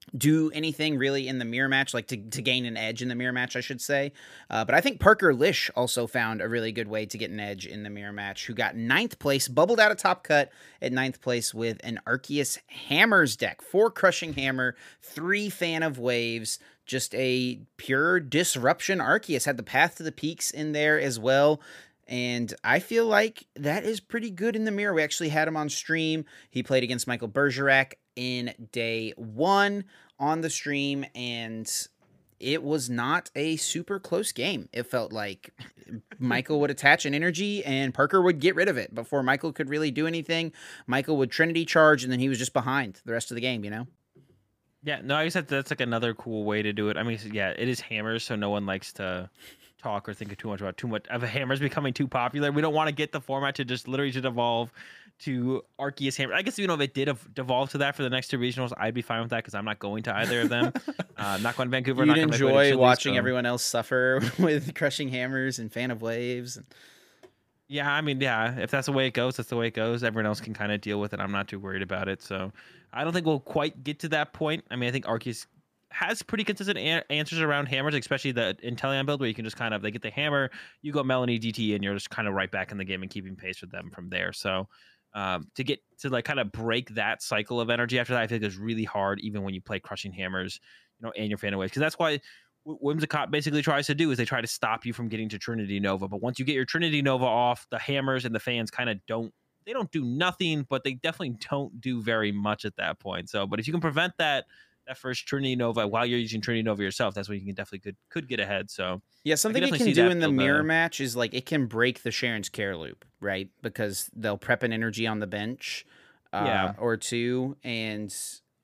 A: do anything really in the mirror match, like to gain an edge in the mirror match, I should say. But I think Parker Lish also found a really good way to get an edge in the mirror match, who got ninth place, bubbled out of top cut at ninth place with an Arceus Hammers deck. 4 Crushing Hammer, 3 Fan of Waves, just a pure disruption. Arceus had the Path to the Peaks in there as well. And I feel like that is pretty good in the mirror. We actually had him on stream. He played against Michael Bergerac in day 1 on the stream, and it was not a super close game. It felt like Michael would attach an energy and Parker would get rid of it before Michael could really do anything. Michael would Trinity charge, and then he was just behind the rest of the game, you know?
B: Yeah, no, I guess that's like another cool way to do it. I mean, yeah, it is hammers, so no one likes to talk or think too much about too much of hammers becoming too popular. We don't want to get the format to just literally just evolve to Arceus Hammer. I guess, you know, if it did devolve to that for the next 2 regionals, I'd be fine with that because I'm not going to either of them. Not going to Vancouver.
A: You'd enjoy watching everyone else suffer with Crushing Hammers and Fan of Waves.
B: Yeah, I mean, yeah, if that's the way it goes, that's the way it goes. Everyone else can kind of deal with it. I'm not too worried about it. So I don't think we'll quite get to that point. I mean, I think Arceus has pretty consistent answers around hammers, especially the Inteleon build where you can just kind of, they get the hammer, you go Melanie DT, and you're just kind of right back in the game and keeping pace with them from there. So to get to like kind of break that cycle of energy after that, I think is really hard, even when you play Crushing Hammers, you know, and your Fan of Waves, because that's why Whimsicott basically tries to do is they try to stop you from getting to Trinity Nova. But once you get your Trinity Nova off, the hammers and the fans kind of don't do nothing, but they definitely don't do very much at that point. So, but if you can prevent that first Trinity Nova while you're using Trinity Nova yourself, that's when you can definitely could get ahead. So
A: yeah, something it can do in the mirror match is like it can break the Sharon's Care loop, right? Because they'll prep an energy on the bench or 2, and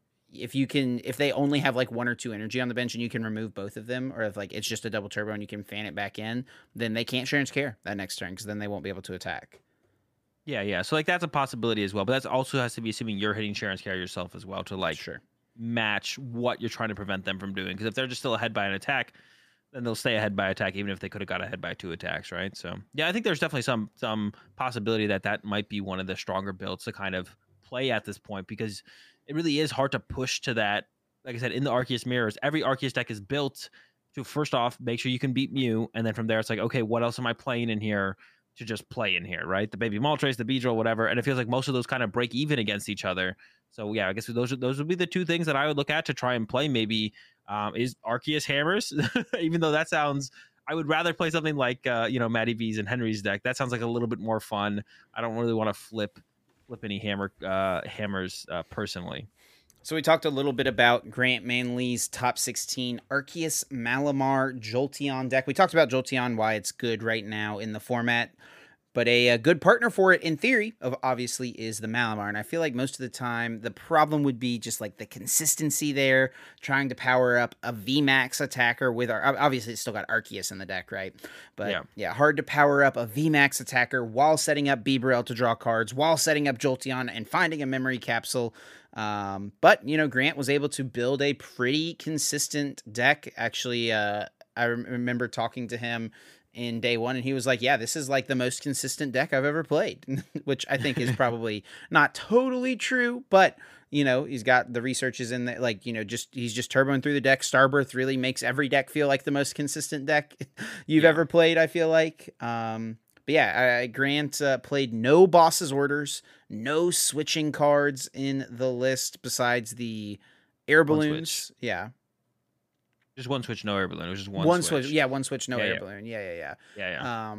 A: if they only have like 1 or 2 energy on the bench and you can remove both of them, or if like it's just a double turbo and you can fan it back in, then they can't Sharon's Care that next turn because then they won't be able to attack.
B: Yeah. So like that's a possibility as well, but that also has to be assuming you're hitting Sharon's Care yourself as well to like match what you're trying to prevent them from doing. Because if they're just still ahead by an attack, then they'll stay ahead by attack even if they could have got ahead by 2 attacks, right? So yeah, I think there's definitely some possibility that might be one of the stronger builds to kind of play at this point, because it really is hard to push to that. Like I said, in the Arceus mirrors, every Arceus deck is built to first off make sure you can beat Mew, and then from there it's like, okay, what else am I playing in here to just play in here, right? The Baby Moltres, the Beedrill, whatever, and it feels like most of those kind of break even against each other. So yeah, I guess those would be the 2 things that I would look at to try and play. Maybe is Arceus Hammers, even though that sounds, I would rather play something like Matty V's and Henry's deck. That sounds like a little bit more fun. I don't really want to flip any hammers personally.
A: So we talked a little bit about Grant Manley's top 16 Arceus Malamar Jolteon deck. We talked about Jolteon, why it's good right now in the format, but a good partner for it in theory obviously is the Malamar. And I feel like most of the time the problem would be just like the consistency there, trying to power up a VMAX attacker with obviously it's still got Arceus in the deck, right? But yeah, hard to power up a VMAX attacker while setting up Bibarel to draw cards, while setting up Jolteon and finding a memory capsule. But Grant was able to build a pretty consistent deck. Actually, I remember talking to him in day 1 and he was like, yeah, this is like the most consistent deck I've ever played, which I think is probably not totally true, but he's got the researches in there, like, he's just turboing through the deck. Starbirth really makes every deck feel like the most consistent deck you've ever played, I feel like. But yeah, Grant played no Boss's Orders, no switching cards in the list besides the air balloons. Yeah.
B: Just 1 switch, no air balloon. It was just one switch.
A: Yeah, 1 switch, no air balloon. Yeah.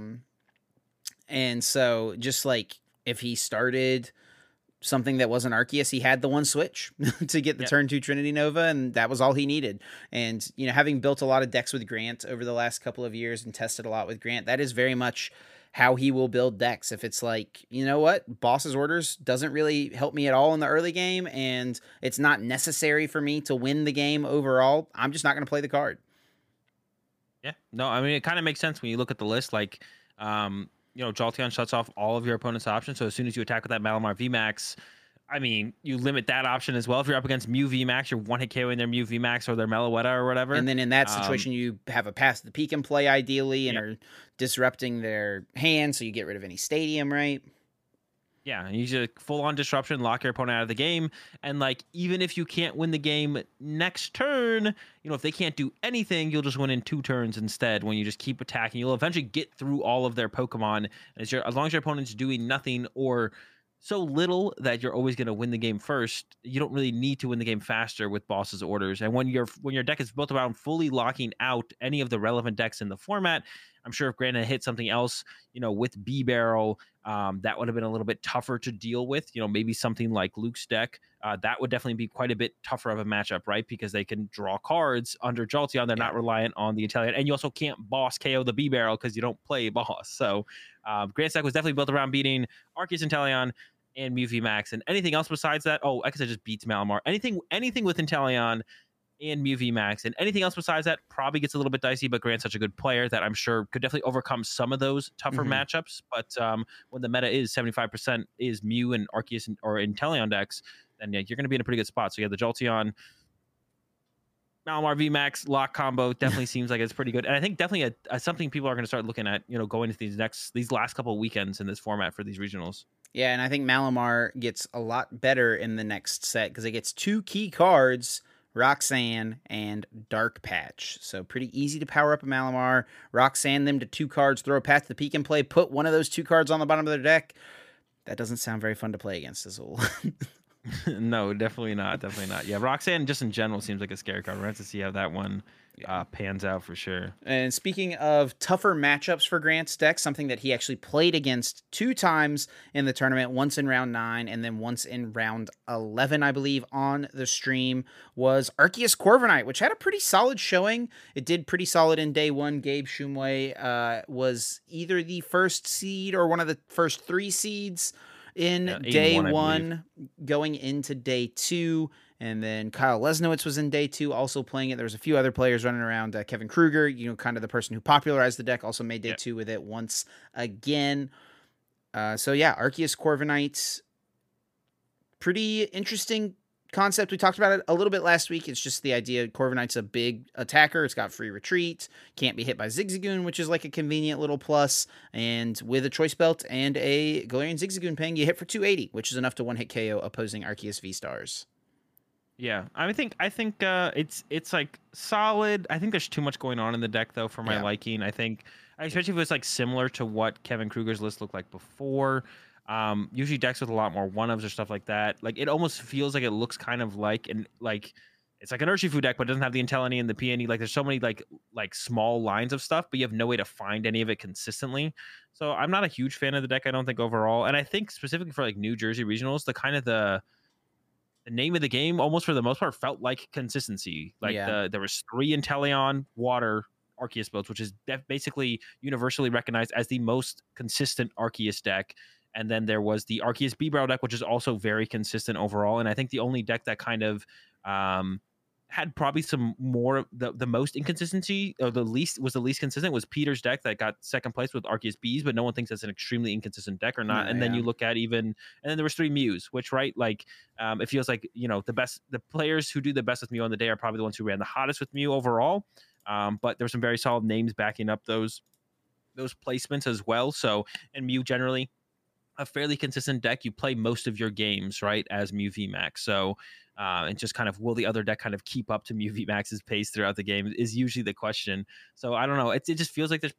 A: And so just like if he started something that wasn't Arceus, he had the 1 switch to get the turn 2 Trinity Nova, and that was all he needed. And, having built a lot of decks with Grant over the last couple of years and tested a lot with Grant, that is very much how he will build decks. If it's like, you know what, Boss's Orders doesn't really help me at all in the early game, and it's not necessary for me to win the game overall, I'm just not going to play the card.
B: Yeah, no, I mean, it kind of makes sense when you look at the list. Like, Jolteon shuts off all of your opponent's options. So as soon as you attack with that Malamar VMAX, I mean, you limit that option as well. If you're up against Mew VMAX, you're 1-hit KOing their Mew VMAX or their Meloetta or whatever.
A: And then in that situation, you have a Pass the Peak in play ideally and are disrupting their hand, so you get rid of any Stadium, right?
B: Yeah, and you just full on disruption, lock your opponent out of the game. And like, even if you can't win the game next turn, if they can't do anything, you'll just win in 2 turns instead when you just keep attacking. You'll eventually get through all of their Pokemon as long as your opponent's doing nothing or so little that you're always going to win the game first. You don't really need to win the game faster with boss's orders. And when your deck is built around fully locking out any of the relevant decks in the format, I'm sure if Grant had hit something else, with B Barrel, that would have been a little bit tougher to deal with. Maybe something like Luke's deck, that would definitely be quite a bit tougher of a matchup, right? Because they can draw cards under Jolteon. They're not reliant on the Inteleon. And you also can't boss KO the B Barrel because you don't play boss. So Grant's deck was definitely built around beating Arceus Inteleon and Mew VMAX. And anything else besides that, I guess it just beats Malamar. Anything with Inteleon and Mew VMAX, and anything else besides that probably gets a little bit dicey, but Grant's such a good player that I'm sure could definitely overcome some of those tougher matchups. But when the meta is 75% is Mew and Arceus or Inteleon decks, then yeah, you're going to be in a pretty good spot. So yeah, the Jolteon Malamar VMAX lock combo definitely seems like it's pretty good. And I think definitely something people are going to start looking at, going into these last couple of weekends in this format for these regionals.
A: Yeah, and I think Malamar gets a lot better in the next set because it gets 2 key cards, Roxanne and Dark Patch. So pretty easy to power up a Malamar, Roxanne them to 2 cards, throw a Path to the Peak in play, put one of those 2 cards on the bottom of their deck. That doesn't sound very fun to play against, Azul.
B: No, definitely not. Definitely not. Yeah, Roxanne just in general seems like a scary card. We're going to have to see how that one pans out for sure.
A: And speaking of tougher matchups for Grant's deck, something that he actually played against 2 times in the tournament, once in round 9 and then once in round 11, I believe, on the stream, was Arceus Corviknight, which had a pretty solid showing. It did pretty solid in day 1. Gabe Shumway was either the first seed or one of the first 3 seeds in day 1 going into day 2. And then Kyle Lesnowitz was in day 2 also playing it. There was a few other players running around. Kevin Kruger, kind of the person who popularized the deck, also made day 2 with it once again. So yeah, Arceus Corviknight, pretty interesting concept. We talked about it a little bit last week. It's just the idea Corviknight's a big attacker. It's got free retreat, can't be hit by Zigzagoon, which is like a convenient little plus. And with a Choice Belt and a Galarian Zigzagoon ping, you hit for 280, which is enough to one-hit KO opposing Arceus V-Stars.
B: Yeah, I think it's like solid. I think there's too much going on in the deck though for my liking. I think, especially if it was like similar to what Kevin Kruger's list looked like before. Usually decks with a lot more one-ofs or stuff like that. Like it almost feels like it looks kind of like it's like an Urshifu deck, but it doesn't have the Inteleon and the PNE. Like there's so many like small lines of stuff, but you have no way to find any of it consistently. So I'm not a huge fan of the deck, I don't think overall. And I think specifically for like New Jersey regionals, the name of the game almost for the most part felt like consistency. Like there was 3 Inteleon water Arceus builds, which is basically universally recognized as the most consistent Arceus deck. And then there was the Arceus B-Barrel deck, which is also very consistent overall. And I think the only deck that kind of had probably some more the most inconsistency, or the least consistent, was Peter's deck that got second place with Arceus Bees, but no one thinks that's an extremely inconsistent deck or not. Then you look at and then there was 3 Mews, which it feels like the players who do the best with Mew on the day are probably the ones who ran the hottest with Mew overall. But there were some very solid names backing up those placements as well. So, and Mew generally a fairly consistent deck. You play most of your games, right, as Mew VMAX. So, and just kind of will the other deck kind of keep up to Mew VMAX's pace throughout the game is usually the question. So I don't know. It just feels like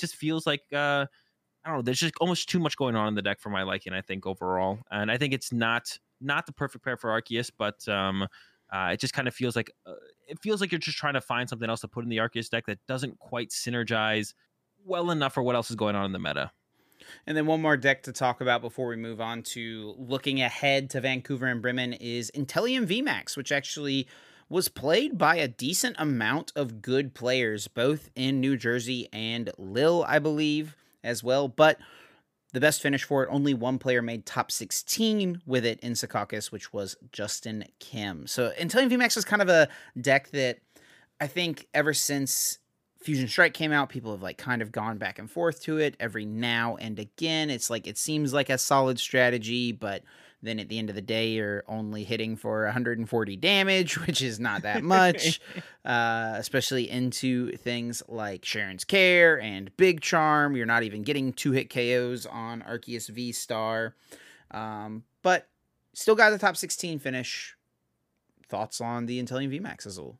B: I don't know. There's just almost too much going on in the deck for my liking, I think, overall. And I think it's not the perfect pair for Arceus, but it just kind of feels like you're just trying to find something else to put in the Arceus deck that doesn't quite synergize well enough for what else is going on in the meta.
A: And then one more deck to talk about before we move on to looking ahead to Vancouver and Bremen is Inteleon VMAX, which actually was played by a decent amount of good players, both in New Jersey and Lille, I believe, as well. But the best finish for it, only one player made top 16 with it in Secaucus, which was Justin Kim. So Inteleon VMAX is kind of a deck that I think ever since Fusion Strike came out, people have kind of gone back and forth to it every now and again. It's like, it seems like a solid strategy, but then at the end of the day, you're only hitting for 140 damage, which is not that much, especially into things like Sharon's Care and Big Charm. You're not even getting 2-hit KOs on Arceus V-Star. But still got the top 16 finish. Thoughts on the Inteleon VMAX as a whole?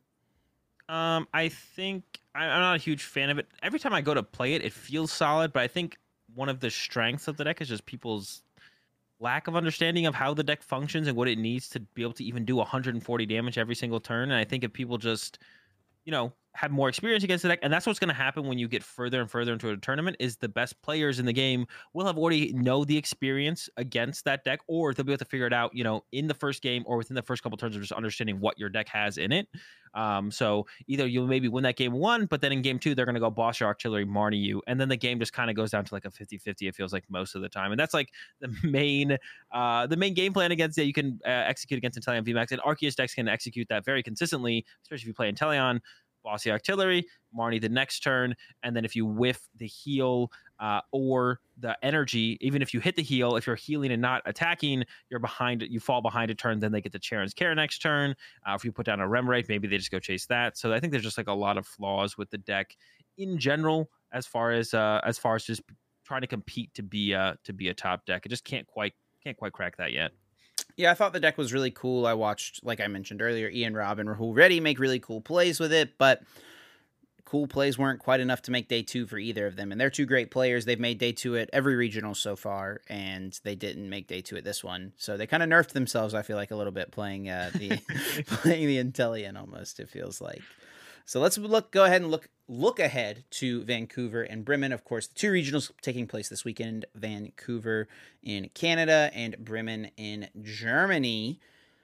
B: I think I'm not a huge fan of it. Every time I go to play it, it feels solid, but I think one of the strengths of the deck is just people's lack of understanding of how the deck functions and what it needs to be able to even do 140 damage every single turn. And I think if people just have more experience against the deck, and that's what's going to happen when you get further and further into a tournament, is the best players in the game will have already know the experience against that deck, or they'll be able to figure it out, in the first game or within the first couple turns of just understanding what your deck has in it. So either you'll maybe win that game one, but then in game two, they're going to go boss your artillery, Marnie you, and then the game just kind of goes down to like a 50-50, it feels like most of the time. And that's like the main game plan against that you can execute against Inteleon VMAX, and Arceus decks can execute that very consistently, especially if you play Inteleon. Bossy Artillery, Marnie the next turn, and then if you whiff the heal or the energy, even if you hit the heal, if you're healing and not attacking, you're behind. You fall behind a turn, then they get the Charon's Care next turn. If you put down a Remoraid, maybe they just go chase that. So I think there's just like a lot of flaws with the deck in general, as far as just trying to compete to be a top deck. It just can't quite crack that yet.
A: Yeah, I thought the deck was really cool. I watched, like I mentioned earlier, Ian Robb and Rahul Reddy make really cool plays with it, but cool plays weren't quite enough to make day two for either of them. And they're two great players. They've made day two at every regional so far, and they didn't make day two at this one. So they kind of nerfed themselves, I feel like, a little bit playing the playing the Inteleon almost, it feels like. So let's go ahead and look ahead to Vancouver and Bremen. Of course, the two regionals taking place this weekend: Vancouver in Canada and Bremen in Germany.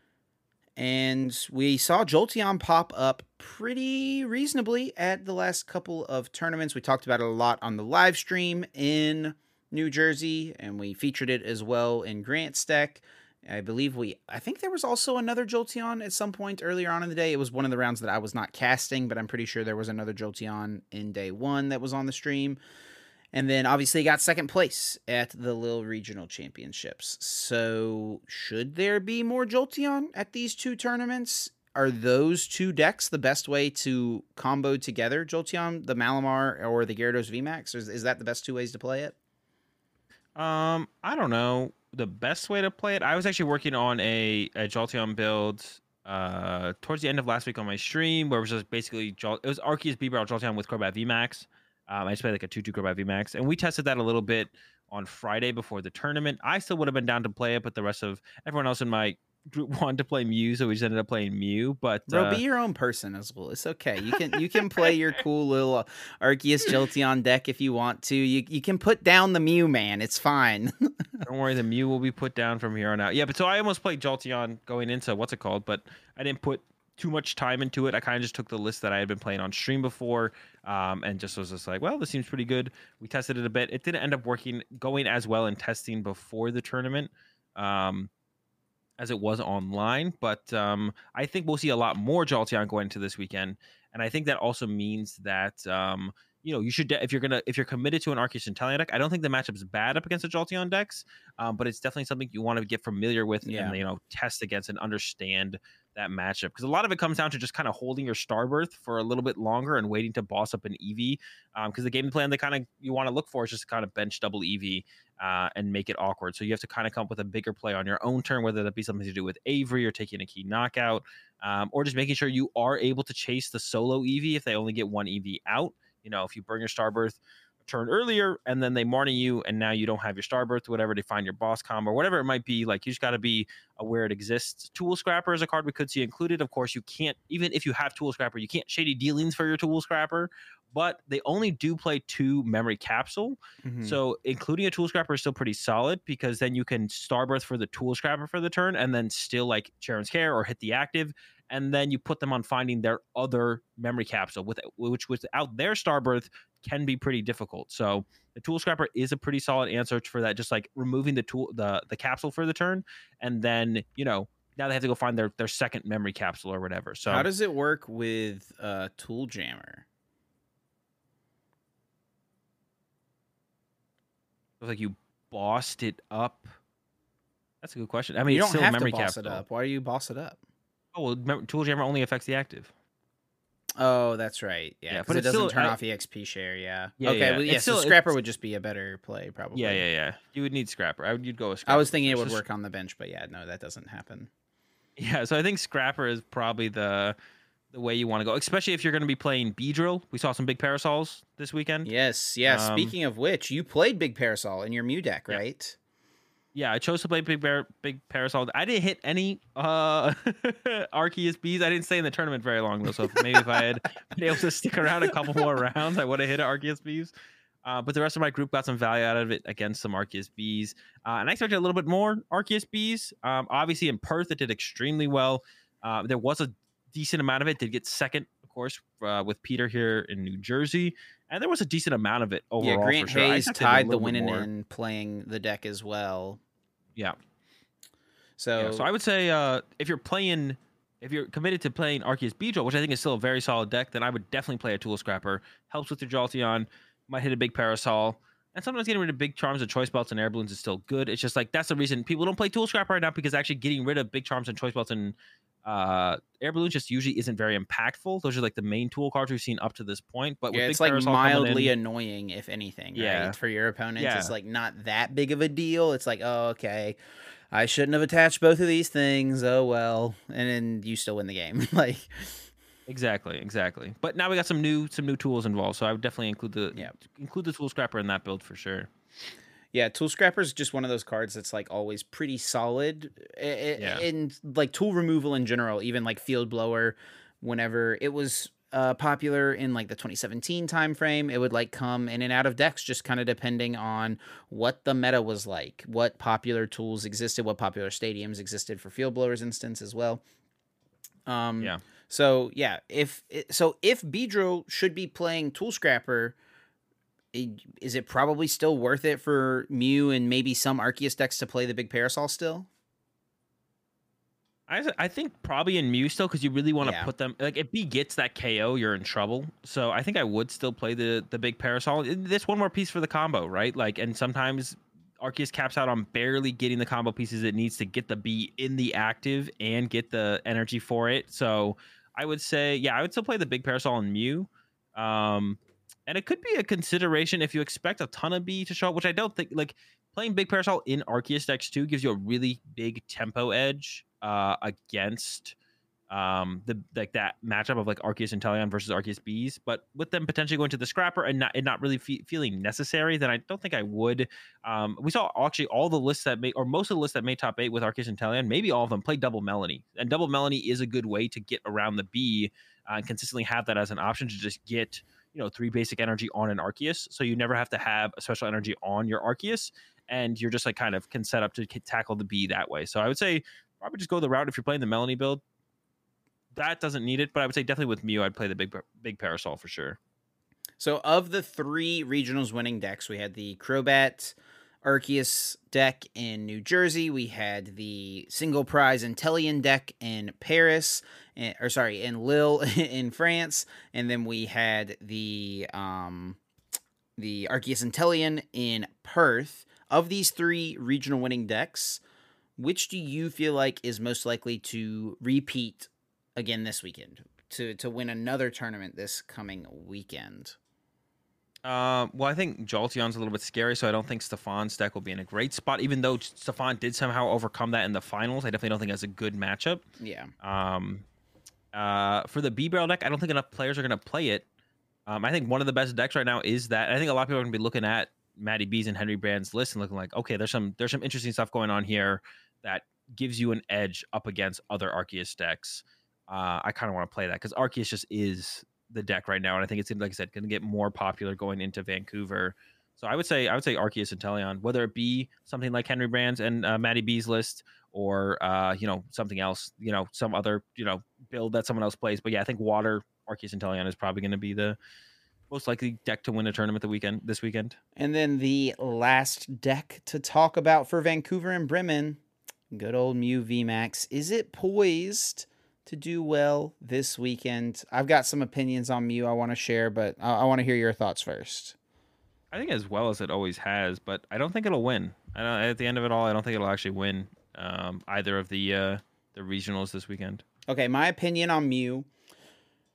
A: And we saw Jolteon pop up pretty reasonably at the last couple of tournaments. We talked about it a lot on the live stream in New Jersey, and we featured it as well in Grant's deck. I think there was also another Jolteon at some point earlier on in the day. It was one of the rounds that I was not casting, but I'm pretty sure there was another Jolteon in day one that was on the stream. And then obviously got second place at the Lille Regional Championships. So should there be more Jolteon at these two tournaments? Are those two decks the best way to combo together Jolteon, the Malamar, or the Gyarados VMAX? Is that the best two ways to play it?
B: I don't know the best way to play it. I was actually working on a Jolteon build towards the end of last week on my stream, where it was just basically it was Arceus Bibarel Jolteon with Crobat VMAX. I just played like a 2/2 Crobat VMAX, and we tested that a little bit on Friday before the tournament. I still would have been down to play it, but the rest of everyone else in my group wanted to play Mew, so we just ended up playing Mew. But
A: bro, be your own person as well. It's okay. You can play your cool little Arceus Jolteon deck if you want to. You can put down the Mew, man. It's fine.
B: Don't worry, the Mew will be put down from here on out. Yeah, but so I almost played Jolteon going into what's it called, but I didn't put too much time into it. I kind of just took the list that I had been playing on stream before, and just was just like, well, this seems pretty good. We tested it a bit. It didn't end up going as well in testing before the tournament as it was online, but I think we'll see a lot more Jolteon going into this weekend, and I think that also means that you should if you're committed to an Arceus Inteleon deck. I don't think the matchup's bad up against the Jolteon decks, but it's definitely something you want to get familiar with and test against and understand that matchup, because a lot of it comes down to just kind of holding your Starbirth for a little bit longer and waiting to boss up an Eevee, because the game plan that kind of you want to look for is just kind of bench double Eevee and make it awkward. So you have to kind of come up with a bigger play on your own turn, whether that be something to do with Avery or taking a key knockout, or just making sure you are able to chase the solo Eevee if they only get one Eevee out. If you burn your Starbirth a turn earlier and then they Marnie you and now you don't have your Starbirth, whatever, to find your boss combo or whatever it might be, like you just got to be aware it exists. Tool Scrapper is a card we could see included. Of course, you can't, even if you have Tool Scrapper, you can't Shady Dealings for your Tool Scrapper, but they only do play 2 Memory Capsule. Mm-hmm. So including a Tool Scrapper is still pretty solid, because then you can Starbirth for the Tool Scrapper for the turn and then still like Charon's Care or hit the active. And then you put them on finding their other Memory Capsule, which without their Starbirth can be pretty difficult. So the Tool Scrapper is a pretty solid answer for that, just like removing the capsule for the turn. And then, now they have to go find their second Memory Capsule or whatever. So
A: how does it work with Tool Jammer?
B: Like you bossed it up. That's a good question. I mean,
A: you don't
B: it's still
A: have
B: a Memory
A: to boss
B: Capsule.
A: it up. Why do you boss it up?
B: Oh, well, Tool Jammer only affects the active.
A: Oh, that's right. Yeah,
B: Yeah,
A: because
B: but
A: it
B: it's
A: doesn't
B: still
A: turn off EXP share. Yeah.
B: yeah,
A: Okay.
B: yeah.
A: Well, yeah.
B: It's
A: So
B: still
A: Scrapper would just be a better play,
B: yeah,
A: probably.
B: yeah, yeah. You would need Scrapper. You'd go with
A: I
B: Scrapper
A: was
B: for
A: thinking
B: sure.
A: it would work on the bench, but yeah, no, that doesn't happen.
B: Yeah, so I think Scrapper is probably the way you want to go, especially if you're going to be playing Beedrill. We saw some big parasols this weekend.
A: Yes. Yeah.
B: Um,
A: Speaking of which, you played Big Parasol in your Mew deck,
B: yeah,
A: right?
B: yeah. I chose to play big parasol. I didn't hit any Arceus bees. I didn't stay in the tournament very long though. So maybe if I had been able to stick around a couple more rounds, I would have hit an Arceus bees. But the rest of my group got some value out of it against some Arceus bees, and I expected a little bit more Arceus bees. Obviously in Perth it did extremely well. There was a decent amount of it. Did get second, of course, with Peter here in New Jersey, and there was a decent amount of it
A: Yeah.
B: overall for
A: Grant
B: sure. I
A: Hayes
B: expected a
A: tied the
B: little bit
A: winning
B: more.
A: in playing the deck as well.
B: Yeah.
A: So
B: Yeah, so I would say if you're committed to playing Arceus Beedrill, which I think is still a very solid deck, then I would definitely play a Tool Scrapper. Helps with your Jolteon, might hit a big Parasol, and sometimes getting rid of big Charms and Choice Belts and Air Balloons is still good. It's just like that's the reason people don't play Tool Scrapper right now, because actually getting rid of big Charms and Choice Belts and Air Balloons just usually isn't very impactful. Those are like the main tool cards we've seen up to this point. But with
A: yeah,
B: big
A: it's like
B: Parasol coming
A: mildly
B: in,
A: annoying, if anything,
B: yeah,
A: right? For your opponents,
B: yeah,
A: it's like not that big of a deal. It's like, oh, okay, I shouldn't have attached both of these things. Oh well, and then you still win the game. Like,
B: exactly. But now we got some new tools involved, so I would definitely
A: yeah,
B: include the Tool Scrapper in that build for sure.
A: yeah. Tool Scrapper is just one of those cards that's like always pretty solid.
B: Yeah.
A: In like tool removal in general, even like Field Blower, whenever it was popular in like the 2017 timeframe, it would like come in and out of decks, just kind of depending on what the meta was like, what popular tools existed, what popular stadiums existed for Field Blower's instance as well.
B: Yeah.
A: So yeah, if Beedrill should be playing Tool Scrapper, is it probably still worth it for Mew and maybe some Arceus decks to play the big Parasol still?
B: I think probably in Mew still, because you really want to
A: Yeah.
B: put them like if B gets that KO, you're in trouble. So I think I would still play the big Parasol. This one more piece for the combo, right? Like, and sometimes Arceus caps out on barely getting the combo pieces it needs to get the B in the active and get the energy for it. So I would say, yeah, I would still play the big Parasol in Mew. And it could be a consideration if you expect a ton of B to show up, which I don't think. Like playing big Parasol in Arceus decks too gives you a really big tempo edge against the like that matchup of like Arceus and Teleon versus Arceus Bees. But with them potentially going to the Scrapper and not really feeling necessary, then I don't think I would. We saw actually all the lists that made, or most of the lists that made top 8 with Arceus and Teleon, maybe all of them play Double Melanie, and Double Melanie is a good way to get around the B and consistently have that as an option to just get 3 basic energy on an Arceus, so you never have to have a special energy on your Arceus, and you're just like kind of can set up to tackle the B that way. So I would say probably just go the route if you're playing the Melanie build. That doesn't need it, but I would say definitely with Mew, I'd play the big Parasol for sure.
A: So of the 3 regionals winning decks, we had the Crobat Arceus deck in New Jersey. We had the single prize Inteleon deck in Paris, in Lille in France, and then we had the Arceus Inteleon in Perth. Of these 3 regional winning decks, which do you feel like is most likely to repeat again this weekend, to win another tournament this coming weekend?
B: Well, I think Jolteon's a little bit scary, so I don't think Stefan's deck will be in a great spot. Even though Stefan did somehow overcome that in the finals, I definitely don't think that's a good matchup.
A: Yeah.
B: For the B-Barrel deck, I don't think enough players are going to play it. I think one of the best decks right now is that. I think a lot of people are going to be looking at Matty B's and Henry Brand's list and looking like, okay, there's some interesting stuff going on here that gives you an edge up against other Arceus decks. I kind of want to play that because Arceus just is the deck right now, and I think it's, like I said, going to get more popular going into Vancouver. So I would say Arceus and Teleon, whether it be something like Henry Brand's and Matty B's list, or something else, some other build that someone else plays. But yeah, I think Water, Arceus, and Teleon is probably going to be the most likely deck to win a tournament this weekend.
A: And then the last deck to talk about for Vancouver and Bremen, good old Mew VMAX. Is it poised to do well this weekend? I've got some opinions on Mew I want to share, but I want to hear your thoughts first.
B: I think as well as it always has, but I don't think it'll win. At the end of it all, I don't think it'll actually win either of the regionals this weekend.
A: Okay, my opinion on Mew.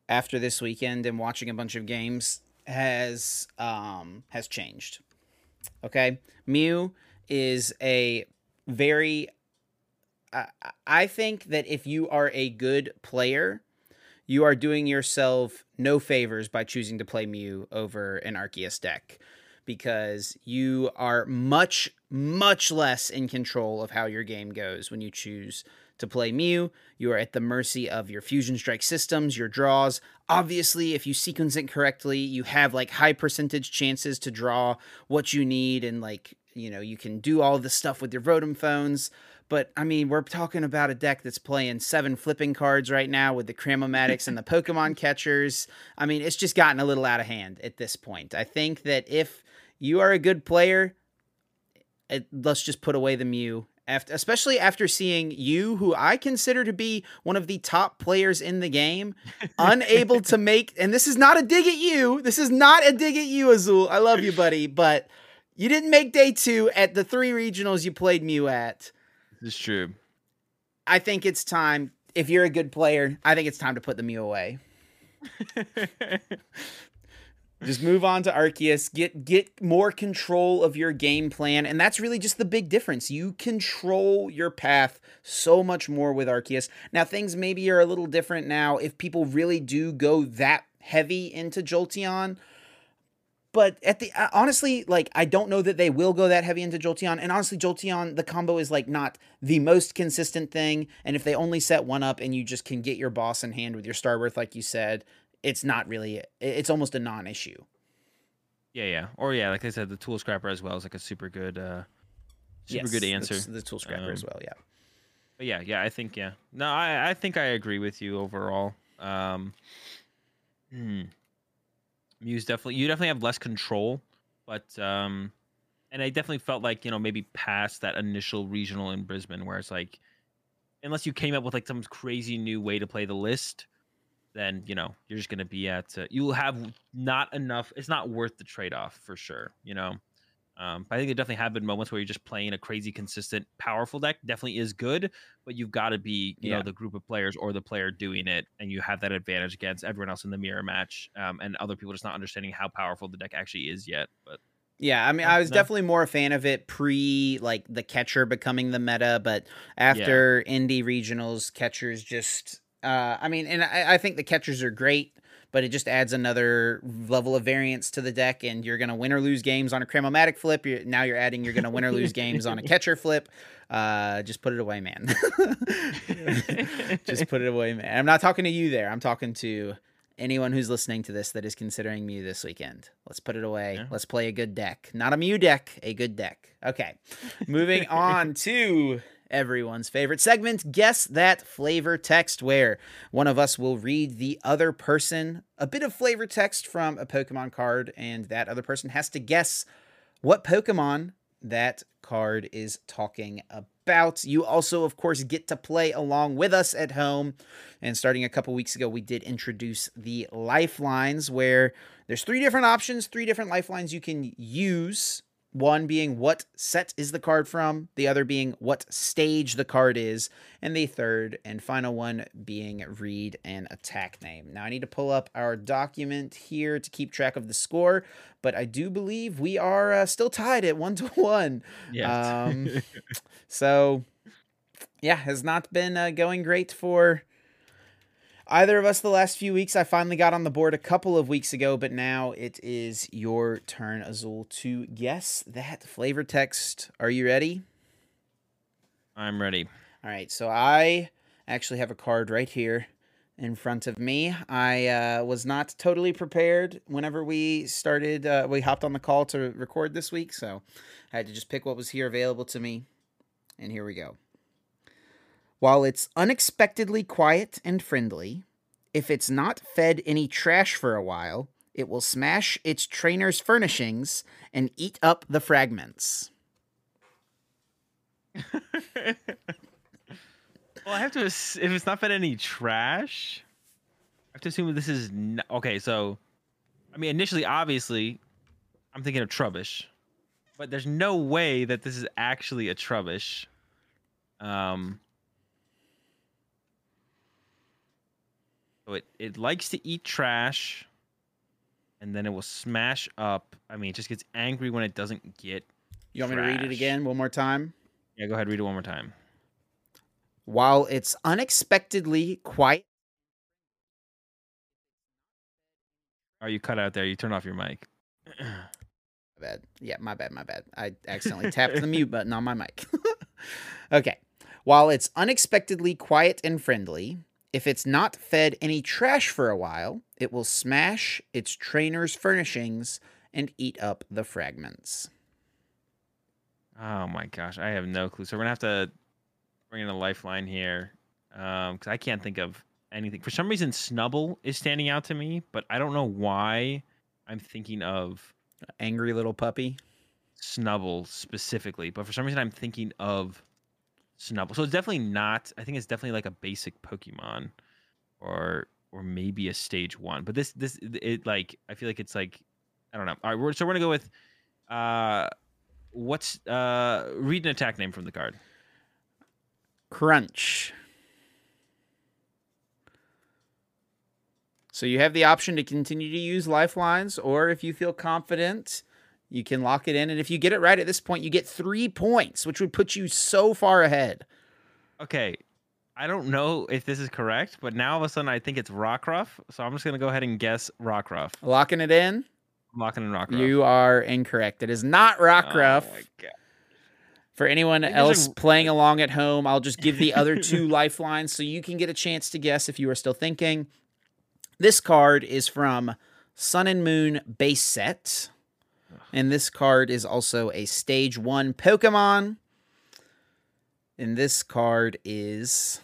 A: after this weekend and watching a bunch of games has changed. Okay, Mew is a very. I think that if you are a good player, you are doing yourself no favors by choosing to play Mew over an Arceus deck, because you are much, much less in control of how your game goes when you choose to play Mew. You are at the mercy of your Fusion Strike systems, your draws. Obviously, if you sequence it correctly, you have like high percentage chances to draw what you need, and like, you can do all the stuff with your Rotom phones. But I mean, we're talking about a deck that's playing 7 flipping cards right now with the Cramomatics and the Pokemon catchers. I mean, it's just gotten a little out of hand at this point. I think that if you are a good player, let's just put away the Mew. Especially after seeing you, who I consider to be one of the top players in the game, unable to make, and this is not a dig at you. This is not a dig at you, Azul. I love you, buddy, but you didn't make day 2 at the 3 regionals you played Mew at.
B: This is true.
A: I think it's time. If you're a good player, I think it's time to put the Mew away. Just move on to Arceus. Get more control of your game plan, and that's really just the big difference. You control your path so much more with Arceus. Now, things maybe are a little different now if people really do go that heavy into Jolteon. But honestly, like, I don't know that they will go that heavy into Jolteon. And honestly, Jolteon, the combo is like not the most consistent thing. And if they only set one up and you just can get your boss in hand with your Starbirth, like you said, it's not really, it's almost a non-issue.
B: Yeah. Or yeah, like I said, the Tool Scrapper as well is like a super good answer.
A: The Tool Scrapper as well, yeah.
B: But yeah, I think, yeah. No, I think I agree with you overall. Mew's you definitely have less control, but and I definitely felt like, maybe past that initial regional in Brisbane where it's like, unless you came up with like some crazy new way to play the list, then you're just gonna be at you'll have not enough. It's not worth the trade-off for sure. But I think there definitely have been moments where you're just playing a crazy, consistent, powerful deck. Definitely is good, but you've got to be, know, the group of players or the player doing it, and you have that advantage against everyone else in the mirror match, and other people just not understanding how powerful the deck actually is yet. But
A: yeah, I mean, I was definitely more a fan of it like the catcher becoming the meta, but after indie regionals, catchers just, I mean, and I think the catchers are great, but it just adds another level of variance to the deck, and you're going to win or lose games on a Cramomatic flip. Now you're adding you're going to win or lose games on a catcher flip. Just put it away, man. Just put it away, man. I'm not talking to you there. I'm talking to anyone who's listening to this that is considering Mew this weekend. Let's put it away. Yeah. Let's play a good deck. Not a Mew deck, a good deck. Okay. Moving on to everyone's favorite segment, Guess That Flavor Text, where one of us will read the other person a bit of flavor text from a Pokemon card, and that other person has to guess what Pokemon that card is talking about. You also, of course, get to play along with us at home. And starting a couple weeks ago, we did introduce the lifelines, where there's 3 different options, 3 different lifelines you can use. One being what set is the card from, the other being what stage the card is, and the third and final one being read an attack name. Now, I need to pull up our document here to keep track of the score, but I do believe we are still tied at 1-1.
B: Yeah.
A: So, yeah, has not been going great for either of us the last few weeks. I finally got on the board a couple of weeks ago, but now it is your turn, Azul, to guess that flavor text. Are you ready?
B: I'm ready.
A: All right, so I actually have a card right here in front of me. I was not totally prepared whenever we started. We hopped on the call to record this week, so I had to just pick what was here available to me, and here we go. While it's unexpectedly quiet and friendly, if it's not fed any trash for a while, it will smash its trainer's furnishings and eat up the fragments.
B: Well, I have to, if it's not fed any trash, I have to assume this is, okay, so, I mean, initially, obviously, I'm thinking of Trubbish, but there's no way that this is actually a Trubbish. So it likes to eat trash, and then it will smash up. I mean, it just gets angry when it doesn't get
A: You want me to read it
B: trash.
A: again one more time?
B: Yeah, go ahead, read it one more time.
A: While it's unexpectedly quiet.
B: Oh, you cut out there. You turn off your mic.
A: Bad. Yeah, my bad. I accidentally tapped the mute button on my mic. Okay. While it's unexpectedly quiet and friendly, if it's not fed any trash for a while, it will smash its trainer's furnishings and eat up the fragments.
B: Oh my gosh, I have no clue. So we're gonna have to bring in a lifeline here, because I can't think of anything. For some reason, Snubble is standing out to me, but I don't know why I'm thinking of
A: Angry little puppy.
B: Snubble specifically. But for some reason, I'm thinking of Snubble. So it's definitely not. I think it's definitely like a basic Pokemon, or maybe a stage 1. But this it like I feel like it's like I don't know. All right, so we're gonna go with what's read an attack name from the card.
A: Crunch. So you have the option to continue to use lifelines, or if you feel confident, you can lock it in. And if you get it right at this point, you get 3 points, which would put you so far ahead.
B: Okay, I don't know if this is correct, but now all of a sudden I think it's Rockruff. So I'm just gonna go ahead and guess Rockruff.
A: Locking it in?
B: I'm locking in Rockruff.
A: You are incorrect. It is not Rockruff.
B: Oh my god.
A: For anyone else playing along at home, I'll just give the other 2 lifelines so you can get a chance to guess if you are still thinking. This card is from Sun and Moon base set. And this card is also a stage 1 Pokemon. And this card is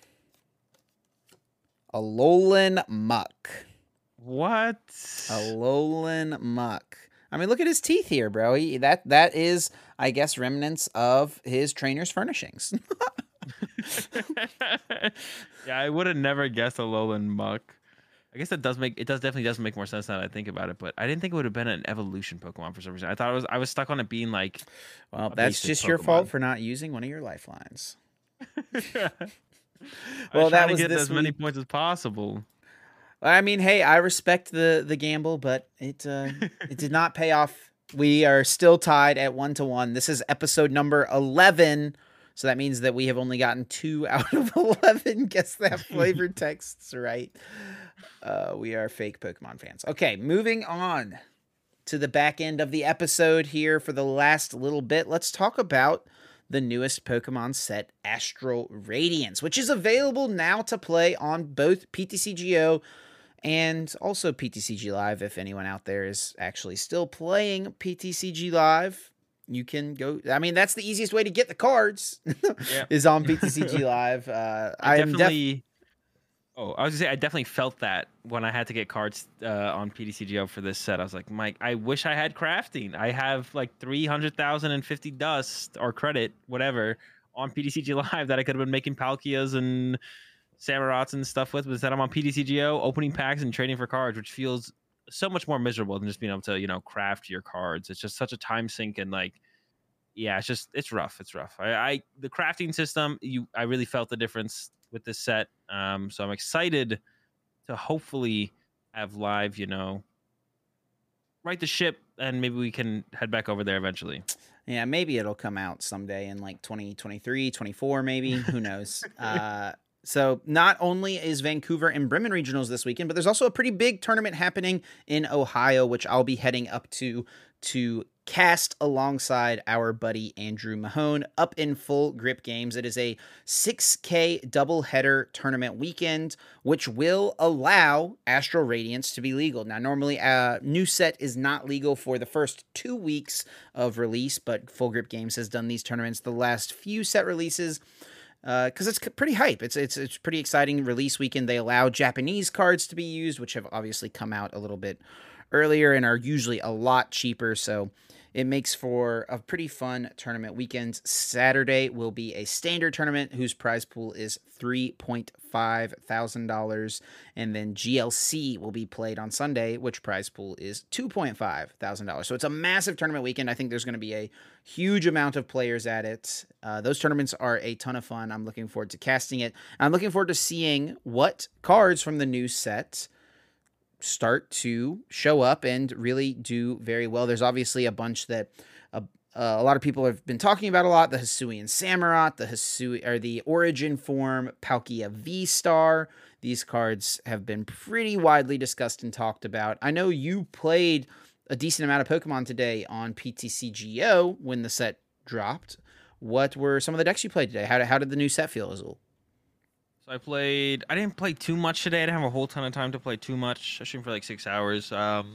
A: Alolan Muck.
B: What?
A: Alolan Muck. I mean, look at his teeth here, bro. That is, I guess, remnants of his trainer's furnishings.
B: Yeah, I would have never guessed Alolan Muck. I guess it definitely does make more sense now that I think about it, but I didn't think it would have been an evolution Pokemon for some reason. I was stuck on it being like,
A: well, that's just your fault for not using one of your lifelines.
B: Well, that was to get as many points as possible.
A: I mean, hey, I respect the gamble, but it did not pay off. We are still tied at 1-1. This is episode number 11. So that means that we have only gotten 2 out of 11. Guess that flavored texts, right? We are fake Pokemon fans. Okay, moving on to the back end of the episode here for the last little bit. Let's talk about the newest Pokemon set, Astral Radiance, which is available now to play on both PTCGO and also PTCG Live. If anyone out there is actually still playing PTCG Live, you can go. I mean, that's the easiest way to get the cards.
B: Yep.
A: Is on PTCG Live.
B: I definitely. I was gonna say I definitely felt that when I had to get cards on PTCGO for this set. I was like, Mike, I wish I had crafting. I have like 300,050 dust or credit, whatever, on PTCG Live that I could have been making Palkias and Samurots and stuff with. But instead, I'm on PTCGO opening packs and trading for cards, which feels so much more miserable than just being able to, craft your cards. It's just such a time sink and like, yeah, it's rough. It's rough. The crafting system, I really felt the difference with this set. So I'm excited to hopefully have live, right the ship, and maybe we can head back over there eventually.
A: Yeah, maybe it'll come out someday in like 2023, 24, maybe. Who knows? So not only is Vancouver and Bremen regionals this weekend, but there's also a pretty big tournament happening in Ohio, which I'll be heading up to cast alongside our buddy Andrew Mahone up in Full Grip Games. It is a 6K doubleheader tournament weekend, which will allow Astral Radiance to be legal. Now, normally a new set is not legal for the first 2 weeks of release, but Full Grip Games has done these tournaments the last few set releases because it's pretty hype. It's pretty exciting release weekend. They allow Japanese cards to be used, which have obviously come out a little bit earlier and are usually a lot cheaper. So It makes for a pretty fun tournament weekend. Saturday will be a standard tournament whose prize pool is $3,500, and then GLC will be played on Sunday, which prize pool is $2,500. So it's a massive tournament weekend. I think there's going to be a huge amount of players at it. Those tournaments are a ton of fun. I'm looking forward to casting it. I'm looking forward to seeing what cards from the new set start to show up and really do very well. There's obviously a bunch that a lot of people have been talking about a lot. The Hisuian Samurott, the Origin form Palkia V-Star. These cards have been pretty widely discussed and talked about. I know you played a decent amount of Pokemon today on PTCGO when the set dropped. What were some of the decks you played today? How did the new set feel, Azul?
B: So I didn't play too much today. I didn't have a whole ton of time to play too much. I streamed for like 6 hours.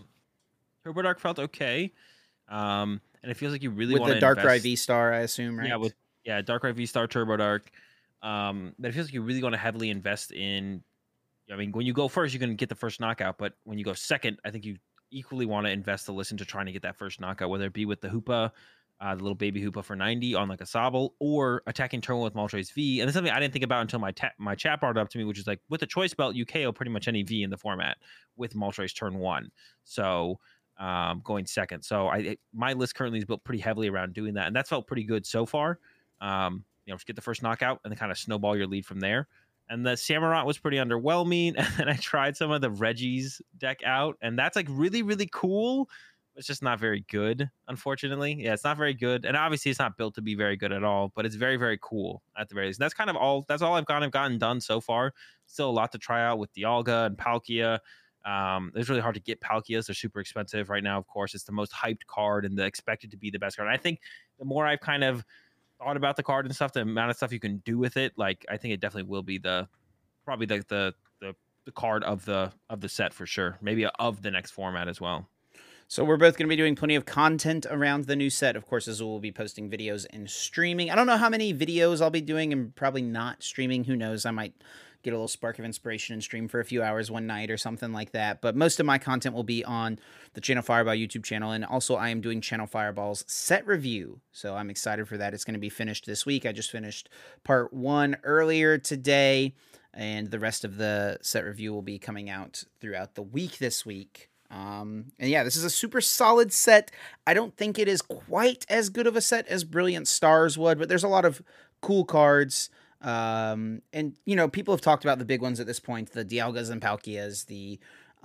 B: Turbo Dark felt okay. And it feels like you really want to
A: with the Darkrai V-Star, I assume, right?
B: Yeah, Darkrai V-Star, Turbo Dark. But it feels like you really want to heavily invest in. I mean, when you go first, you're going to get the first knockout. But when you go second, I think you equally want to invest the listen to trying to get that first knockout, whether it be with the Hoopa, the little baby Hoopa for 90 on like a Sobble, or attacking turn with Moltres V. And that's something I didn't think about until my chat brought it up to me, which is like with the choice belt, you KO pretty much any V in the format with Moltres turn 1. So going second. So my list currently is built pretty heavily around doing that, and that's felt pretty good so far. Just get the first knockout and then kind of snowball your lead from there. And the Samurott was pretty underwhelming. And then I tried some of the Reggie's deck out, and that's like really, really cool. It's just not very good, unfortunately. Yeah, it's not very good. And obviously it's not built to be very good at all, but it's very, very cool at the very least. And that's all I've gotten done so far. Still a lot to try out with Dialga and Palkia. It's really hard to get Palkias. They're super expensive right now. Of course, it's the most hyped card and expected to be the best card. And I think the more I've kind of thought about the card and stuff, the amount of stuff you can do with it, like I think it definitely will be probably the card of the set for sure. Maybe of the next format as well.
A: So we're both going to be doing plenty of content around the new set. Of course, Azul will be posting videos and streaming. I don't know how many videos I'll be doing and probably not streaming. Who knows? I might get a little spark of inspiration and stream for a few hours one night or something like that. But most of my content will be on the Channel Fireball YouTube channel. And also I am doing Channel Fireball's set review. So I'm excited for that. It's going to be finished this week. I just finished part 1 earlier today, and the rest of the set review will be coming out throughout the week this week. And yeah, this is a super solid set. I don't think it is quite as good of a set as Brilliant Stars would, but there's a lot of cool cards. And people have talked about the big ones at this point, the Dialgas and Palkias, the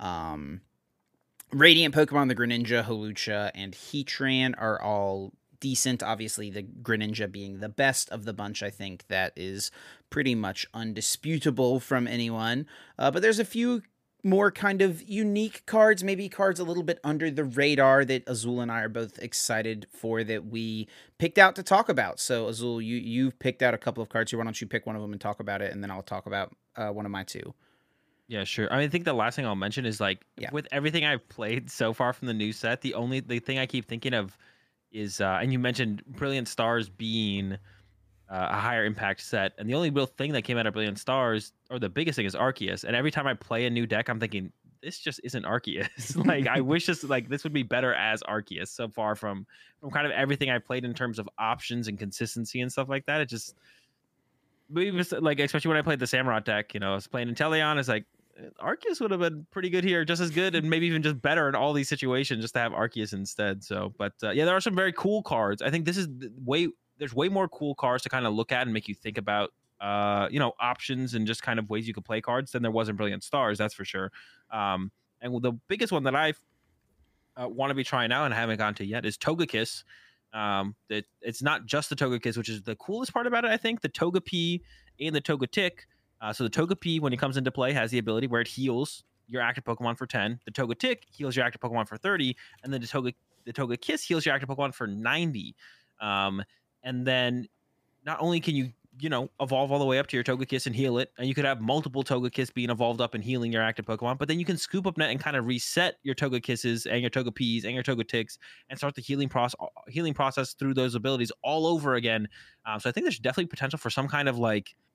A: Radiant Pokemon, the Greninja, Hawlucha, and Heatran are all decent. Obviously, the Greninja being the best of the bunch. I think that is pretty much undisputable from anyone. But there's a few more kind of unique cards, maybe cards a little bit under the radar that Azul and I are both excited for, that we picked out to talk about. So Azul, you've picked out a couple of cards here. Why don't you pick one of them and talk about it, and then I'll talk about one of my two.
B: Yeah, sure. I think the last thing I'll mention is with everything I've played so far from the new set, the thing I keep thinking of is, and you mentioned Brilliant Stars being a higher impact set, and the only real thing that came out of Brilliant Stars, or the biggest thing, is Arceus. And every time I play a new deck, I'm thinking, this just isn't Arceus. Like, I wish this would be better as Arceus. So far from kind of everything I played in terms of options and consistency and stuff like that, it just, like, especially when I played the Samurott deck, I was playing Inteleon, it's like, Arceus would have been pretty good here, just as good, and maybe even just better in all these situations, just to have Arceus instead. So, but yeah, there are some very cool cards. I think this is there's way more cool cards to kind of look at and make you think about, options and just kind of ways you could play cards than there was in Brilliant Stars, that's for sure. And the biggest one that I want to be trying out and I haven't gotten to yet is Togekiss. That it's not just the Togekiss, which is the coolest part about it. I think the Togepi and the Togetic. So the Togepi, when it comes into play, has the ability where it heals your active Pokemon for 10. The Togetic heals your active Pokemon for 30, and then the Togekiss heals your active Pokemon for 90. And then not only can you, evolve all the way up to your Togekiss and heal it, and you could have multiple Togekiss being evolved up and healing your active Pokemon, but then you can scoop up net and kind of reset your Togekisses and your Togepis and your Togetics and start the healing process through those abilities all over again. So I think there's definitely potential for some kind of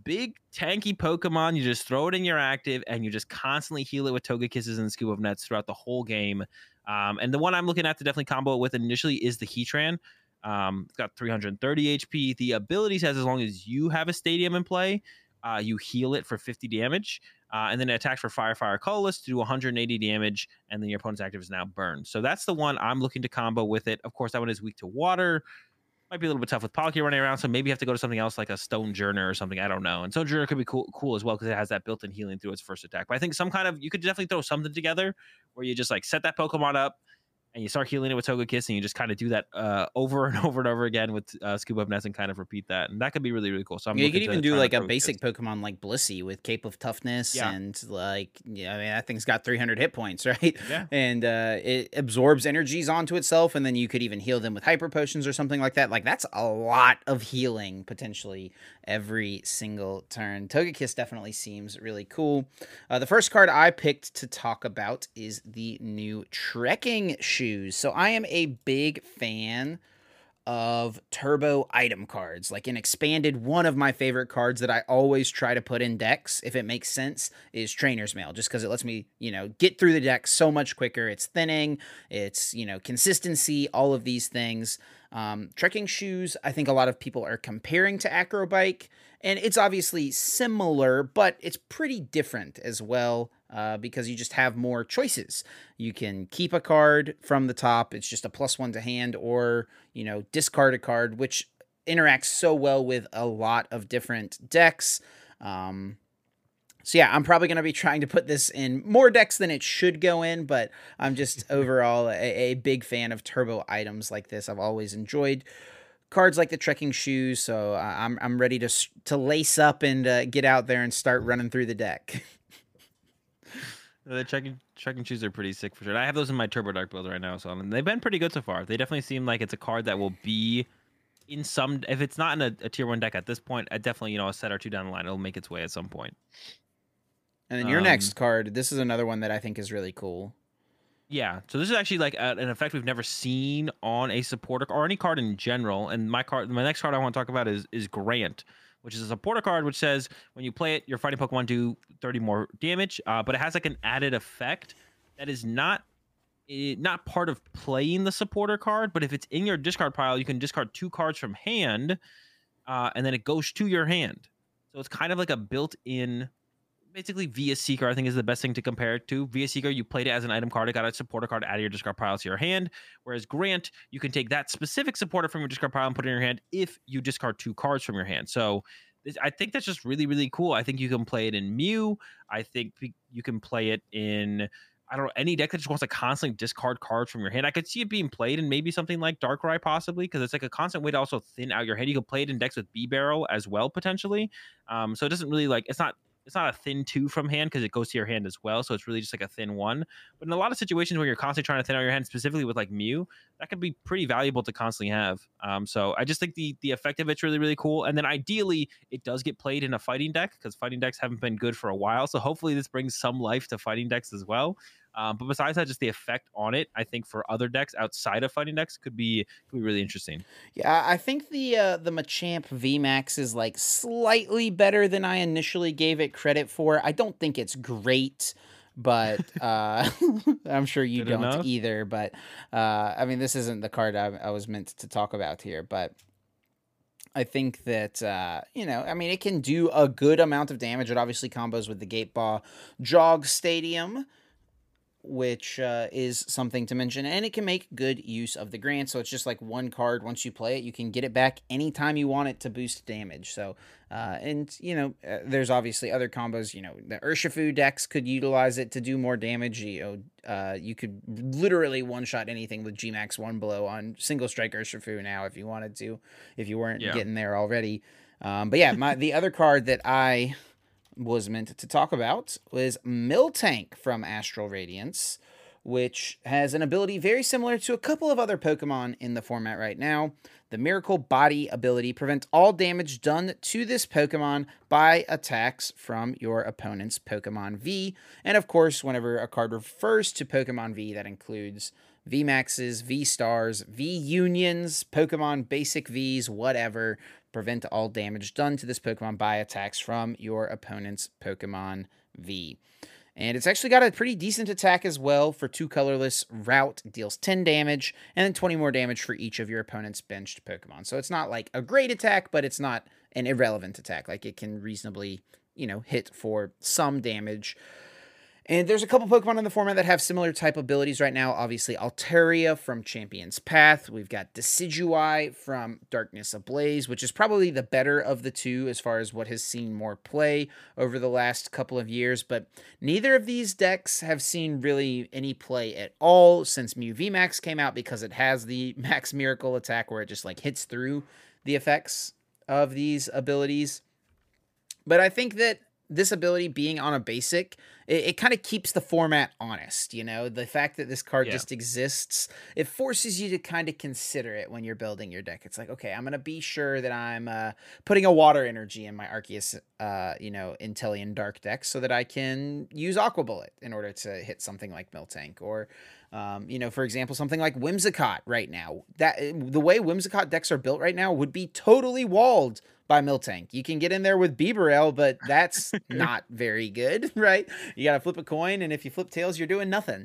B: big tanky Pokemon. You just throw it in your active, and you just constantly heal it with Togekisses and Scoop of Nets throughout the whole game. And the one I'm looking at to definitely combo it with initially is the Heatran. It's got 330 HP. The ability says as long as you have a Stadium in play, you heal it for 50 damage. And then it attacks for Fire Colorless to do 180 damage, and then your opponent's active is now burned. So that's the one I'm looking to combo with it. Of course, that one is weak to water. Might be a little bit tough with Palkia running around, so maybe you have to go to something else like a Stonejourner or something. I don't know. And Stonejourner could be cool as well because it has that built-in healing through its first attack. But I think some kind of, you could definitely throw something together where you just like set that Pokemon up and you start healing it with Togekiss, and you just kind of do that over and over and over again with Scoop Up Nest and kind of repeat that. And that could be really, really cool. So
A: you could even do like a basic Pokemon like Blissey with Cape of Toughness, and like, I mean, that thing's got 300 hit points, right?
B: Yeah.
A: And it absorbs energies onto itself, and then you could even heal them with Hyper Potions or something like that. Like, that's a lot of healing potentially every single turn. Togekiss definitely seems really cool. The first card I picked to talk about is the new Trekking Shoes. So I am a big fan of turbo item cards. Like an expanded, one of my favorite cards that I always try to put in decks, if it makes sense, is Trainer's Mail, just because it lets me, get through the deck so much quicker. It's thinning, it's, consistency, all of these things. Trekking Shoes, I think a lot of people are comparing to Acrobike, and it's obviously similar, but it's pretty different as well. Because you just have more choices. You can keep a card from the top. It's just a +1 to hand, or, discard a card, which interacts so well with a lot of different decks. So yeah, I'm probably going to be trying to put this in more decks than it should go in, but I'm just overall a big fan of turbo items like this. I've always enjoyed cards like the Trekking Shoes, so I'm ready to lace up and get out there and start running through the deck.
B: The Trekking Shoes are pretty sick for sure. I have those in my Turbo Dark build right now, so they've been pretty good so far. They definitely seem like it's a card that will be in some. If it's not in a tier 1 deck at this point, I definitely, a set or two down the line, it'll make its way at some point.
A: And then your next card, this is another one that I think is really cool.
B: Yeah, so this is actually like an effect we've never seen on a supporter or any card in general. And my next card I want to talk about is Grant, which is a supporter card, which says when you play it, your fighting Pokemon do 30 more damage, but it has like an added effect that is not part of playing the supporter card, but if it's in your discard pile, you can discard 2 cards from hand, and then it goes to your hand. So it's kind of like a built-in, basically VS Seeker, I think, is the best thing to compare it to. VS Seeker, you played it as an item card, it got a supporter card out of your discard pile to your hand, whereas Grant, you can take that specific supporter from your discard pile and put it in your hand if you discard 2 cards from your hand. So I think that's just really, really cool. I think you can play it in Mew. I think you can play it in, I don't know, any deck that just wants to constantly discard cards from your hand. I could see it being played in maybe something like Darkrai possibly, because it's like a constant way to also thin out your hand. You can play it in decks with B-Barrel as well, potentially. So it doesn't really it's not a thin 2 from hand because it goes to your hand as well. So it's really just like a thin 1. But in a lot of situations where you're constantly trying to thin out your hand, specifically with like Mew, that could be pretty valuable to constantly have. So I just think the effect of it's really, really cool. And then ideally, it does get played in a fighting deck because fighting decks haven't been good for a while. So hopefully this brings some life to fighting decks as well. But besides that, just the effect on it, I think for other decks outside of fighting decks could be really interesting.
A: Yeah, I think the Machamp VMAX is like slightly better than I initially gave it credit for. I don't think it's great, but I'm sure you
B: Good
A: don't
B: enough.
A: either. But I mean, this isn't the card I was meant to talk about here, but I think that, I mean, it can do a good amount of damage. It obviously combos with the Gate Ball Jog Stadium, which is something to mention, and it can make good use of the Grant. So it's just like one card. Once you play it, you can get it back anytime you want it to boost damage. So there's obviously other combos. The Urshifu decks could utilize it to do more damage. You could literally one-shot anything with Gmax 1 Blow on single strike Urshifu now if you wanted to, if you weren't getting there already. But yeah, the other card that I was meant to talk about was Miltank from Astral Radiance, which has an ability very similar to a couple of other Pokemon in the format right now. The Miracle Body ability prevents all damage done to this Pokemon by attacks from your opponent's Pokemon V. And of course, whenever a card refers to Pokemon V, that includes VMAXs, V-Stars, V-Unions, Pokemon Basic Vs, whatever. Prevent all damage done to this Pokemon by attacks from your opponent's Pokemon V. And it's actually got a pretty decent attack as well for 2 colorless. Route deals 10 damage and then 20 more damage for each of your opponent's benched Pokemon. So it's not like a great attack, but it's not an irrelevant attack. Like it can reasonably, hit for some damage. And there's a couple Pokemon in the format that have similar type abilities right now. Obviously, Altaria from Champion's Path. We've got Decidueye from Darkness Ablaze, which is probably the better of the two as far as what has seen more play over the last couple of years. But neither of these decks have seen really any play at all since Mew VMAX came out, because it has the Max Miracle attack where it just like hits through the effects of these abilities. But I think that this ability being on a basic, it kind of keeps the format honest, the fact that this card just exists, it forces you to kind of consider it when you're building your deck. It's like, okay, I'm going to be sure that I'm putting a water energy in my Arceus, Inteleon Dark deck so that I can use Aqua Bullet in order to hit something like Miltank, or for example, something like Whimsicott right now. That the way Whimsicott decks are built right now would be totally walled by Miltank. You can get in there with Bibarel, but that's not very good, right? You got to flip a coin, and if you flip tails, you're doing nothing.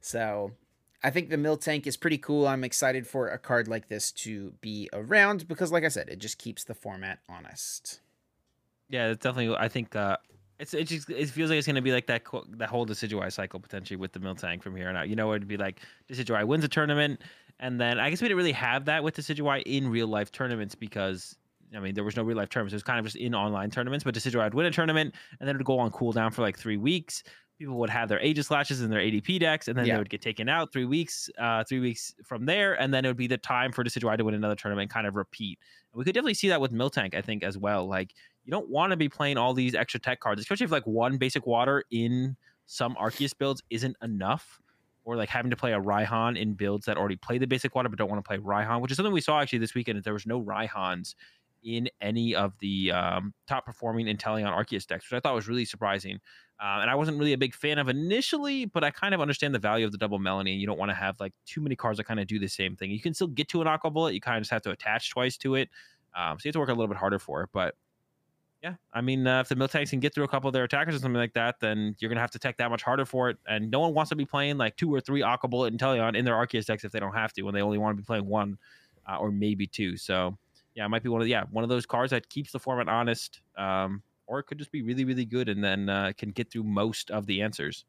A: So I think the Miltank is pretty cool. I'm excited for a card like this to be around because, like I said, it just keeps the format honest.
B: Yeah, it's definitely. I think it feels like it's gonna be like that whole Decidueye cycle potentially with the Miltank from here on out. It'd be like Decidueye wins a tournament, and then I guess we didn't really have that with Decidueye in real life tournaments because there was no real life tournaments. It was kind of just in online tournaments, but Decidueye would win a tournament and then it would go on cooldown for like 3 weeks. People would have their Aegislashes in their ADP decks, and then they would get taken out 3 weeks from there, and then it would be the time for Decidueye to win another tournament and kind of repeat. And we could definitely see that with Miltank, I think, as well. Like, you don't want to be playing all these extra tech cards, especially if like one basic water in some Arceus builds isn't enough, or like having to play a Raihan in builds that already play the basic water but don't want to play Raihan, which is something we saw actually this weekend. There was no Raihans in any of the top performing Inteleon Arceus decks, which I thought was really surprising. And I wasn't really a big fan of initially, but I kind of understand the value of the double Melanie, and you don't want to have like too many cards that kind of do the same thing. You can still get to an Aqua Bullet, you kind of just have to attach twice to it. So you have to work a little bit harder for it. But yeah, if the Miltanks can get through a couple of their attackers or something like that, then you're going to have to tech that much harder for it. And no one wants to be playing like 2 or 3 Aqua Bullet Inteleon in their Arceus decks if they don't have to, when they only want to be playing 1 or maybe 2. So yeah, it might be one of those cards that keeps the format honest, or it could just be really, really good and then can get through most of the answers.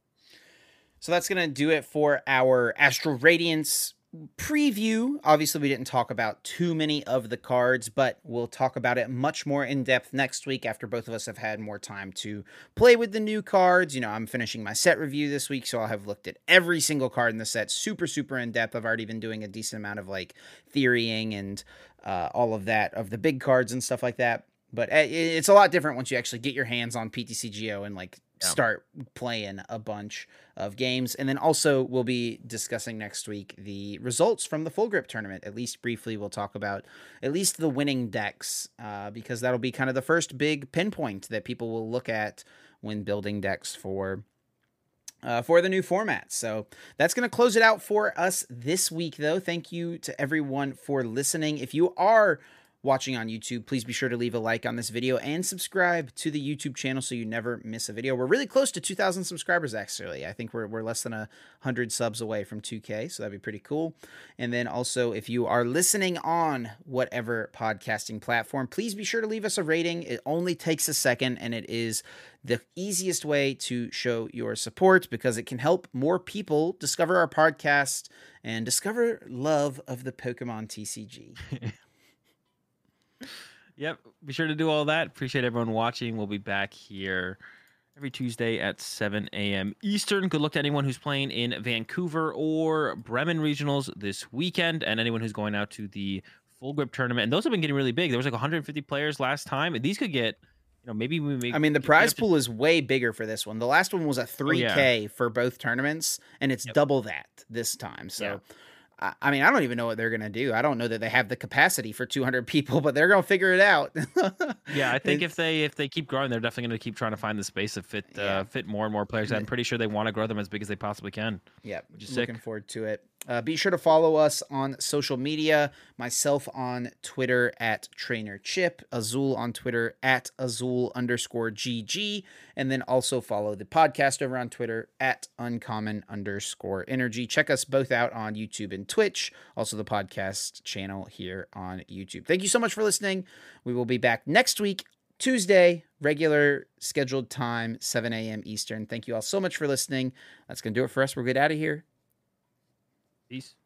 A: So that's going to do it for our Astral Radiance preview. Obviously, we didn't talk about too many of the cards, but we'll talk about it much more in depth next week after both of us have had more time to play with the new cards. I'm finishing my set review this week, so I'll have looked at every single card in the set super, super in depth. I've already been doing a decent amount of like theorying and all of that of the big cards and stuff like that. But it's a lot different once you actually get your hands on PTCGO and start playing a bunch of games. And then also we'll be discussing next week the results from the Full Grip tournament. At least briefly, we'll talk about at least the winning decks because that'll be kind of the first big pinpoint that people will look at when building decks for the new format. So that's going to close it out for us this week, though. Thank you to everyone for listening. If you are watching on YouTube, please be sure to leave a like on this video and subscribe to the YouTube channel so you never miss a video. We're really close to 2,000 subscribers, actually. I think we're less than 100 subs away from 2K, so that'd be pretty cool. And then also, if you are listening on whatever podcasting platform, please be sure to leave us a rating. It only takes a second, and it is the easiest way to show your support because it can help more people discover our podcast and discover love of the Pokemon TCG.
B: Yep. Be sure to do all that. Appreciate everyone watching. We'll be back here every Tuesday at 7 a.m. Eastern. Good luck to anyone who's playing in Vancouver or Bremen regionals this weekend, and anyone who's going out to the Full Grip tournament. And those have been getting really big. There was like 150 players last time. These could get, maybe we make.
A: I mean, the prize pool is way bigger for this one. The last one was a 3K for both tournaments, and it's double that this time. So. Yeah. I mean, I don't even know what they're going to do. I don't know that they have the capacity for 200 people, but they're going to figure it out.
B: Yeah, I think if they keep growing, they're definitely going to keep trying to find the space to fit more and more players. I'm pretty sure they want to grow them as big as they possibly can.
A: Yeah, just looking forward to it. Be sure to follow us on social media. Myself on Twitter at Trainer Chip, Azul on Twitter at Azul_GG, and then also follow the podcast over on Twitter at Uncommon_Energy. Check us both out on YouTube and Twitch, also the podcast channel here on YouTube. Thank you so much for listening. We will be back next week, Tuesday, regular scheduled time, 7 a.m. Eastern. Thank you all so much for listening. That's going to do it for us. We're good out of here.
B: Peace.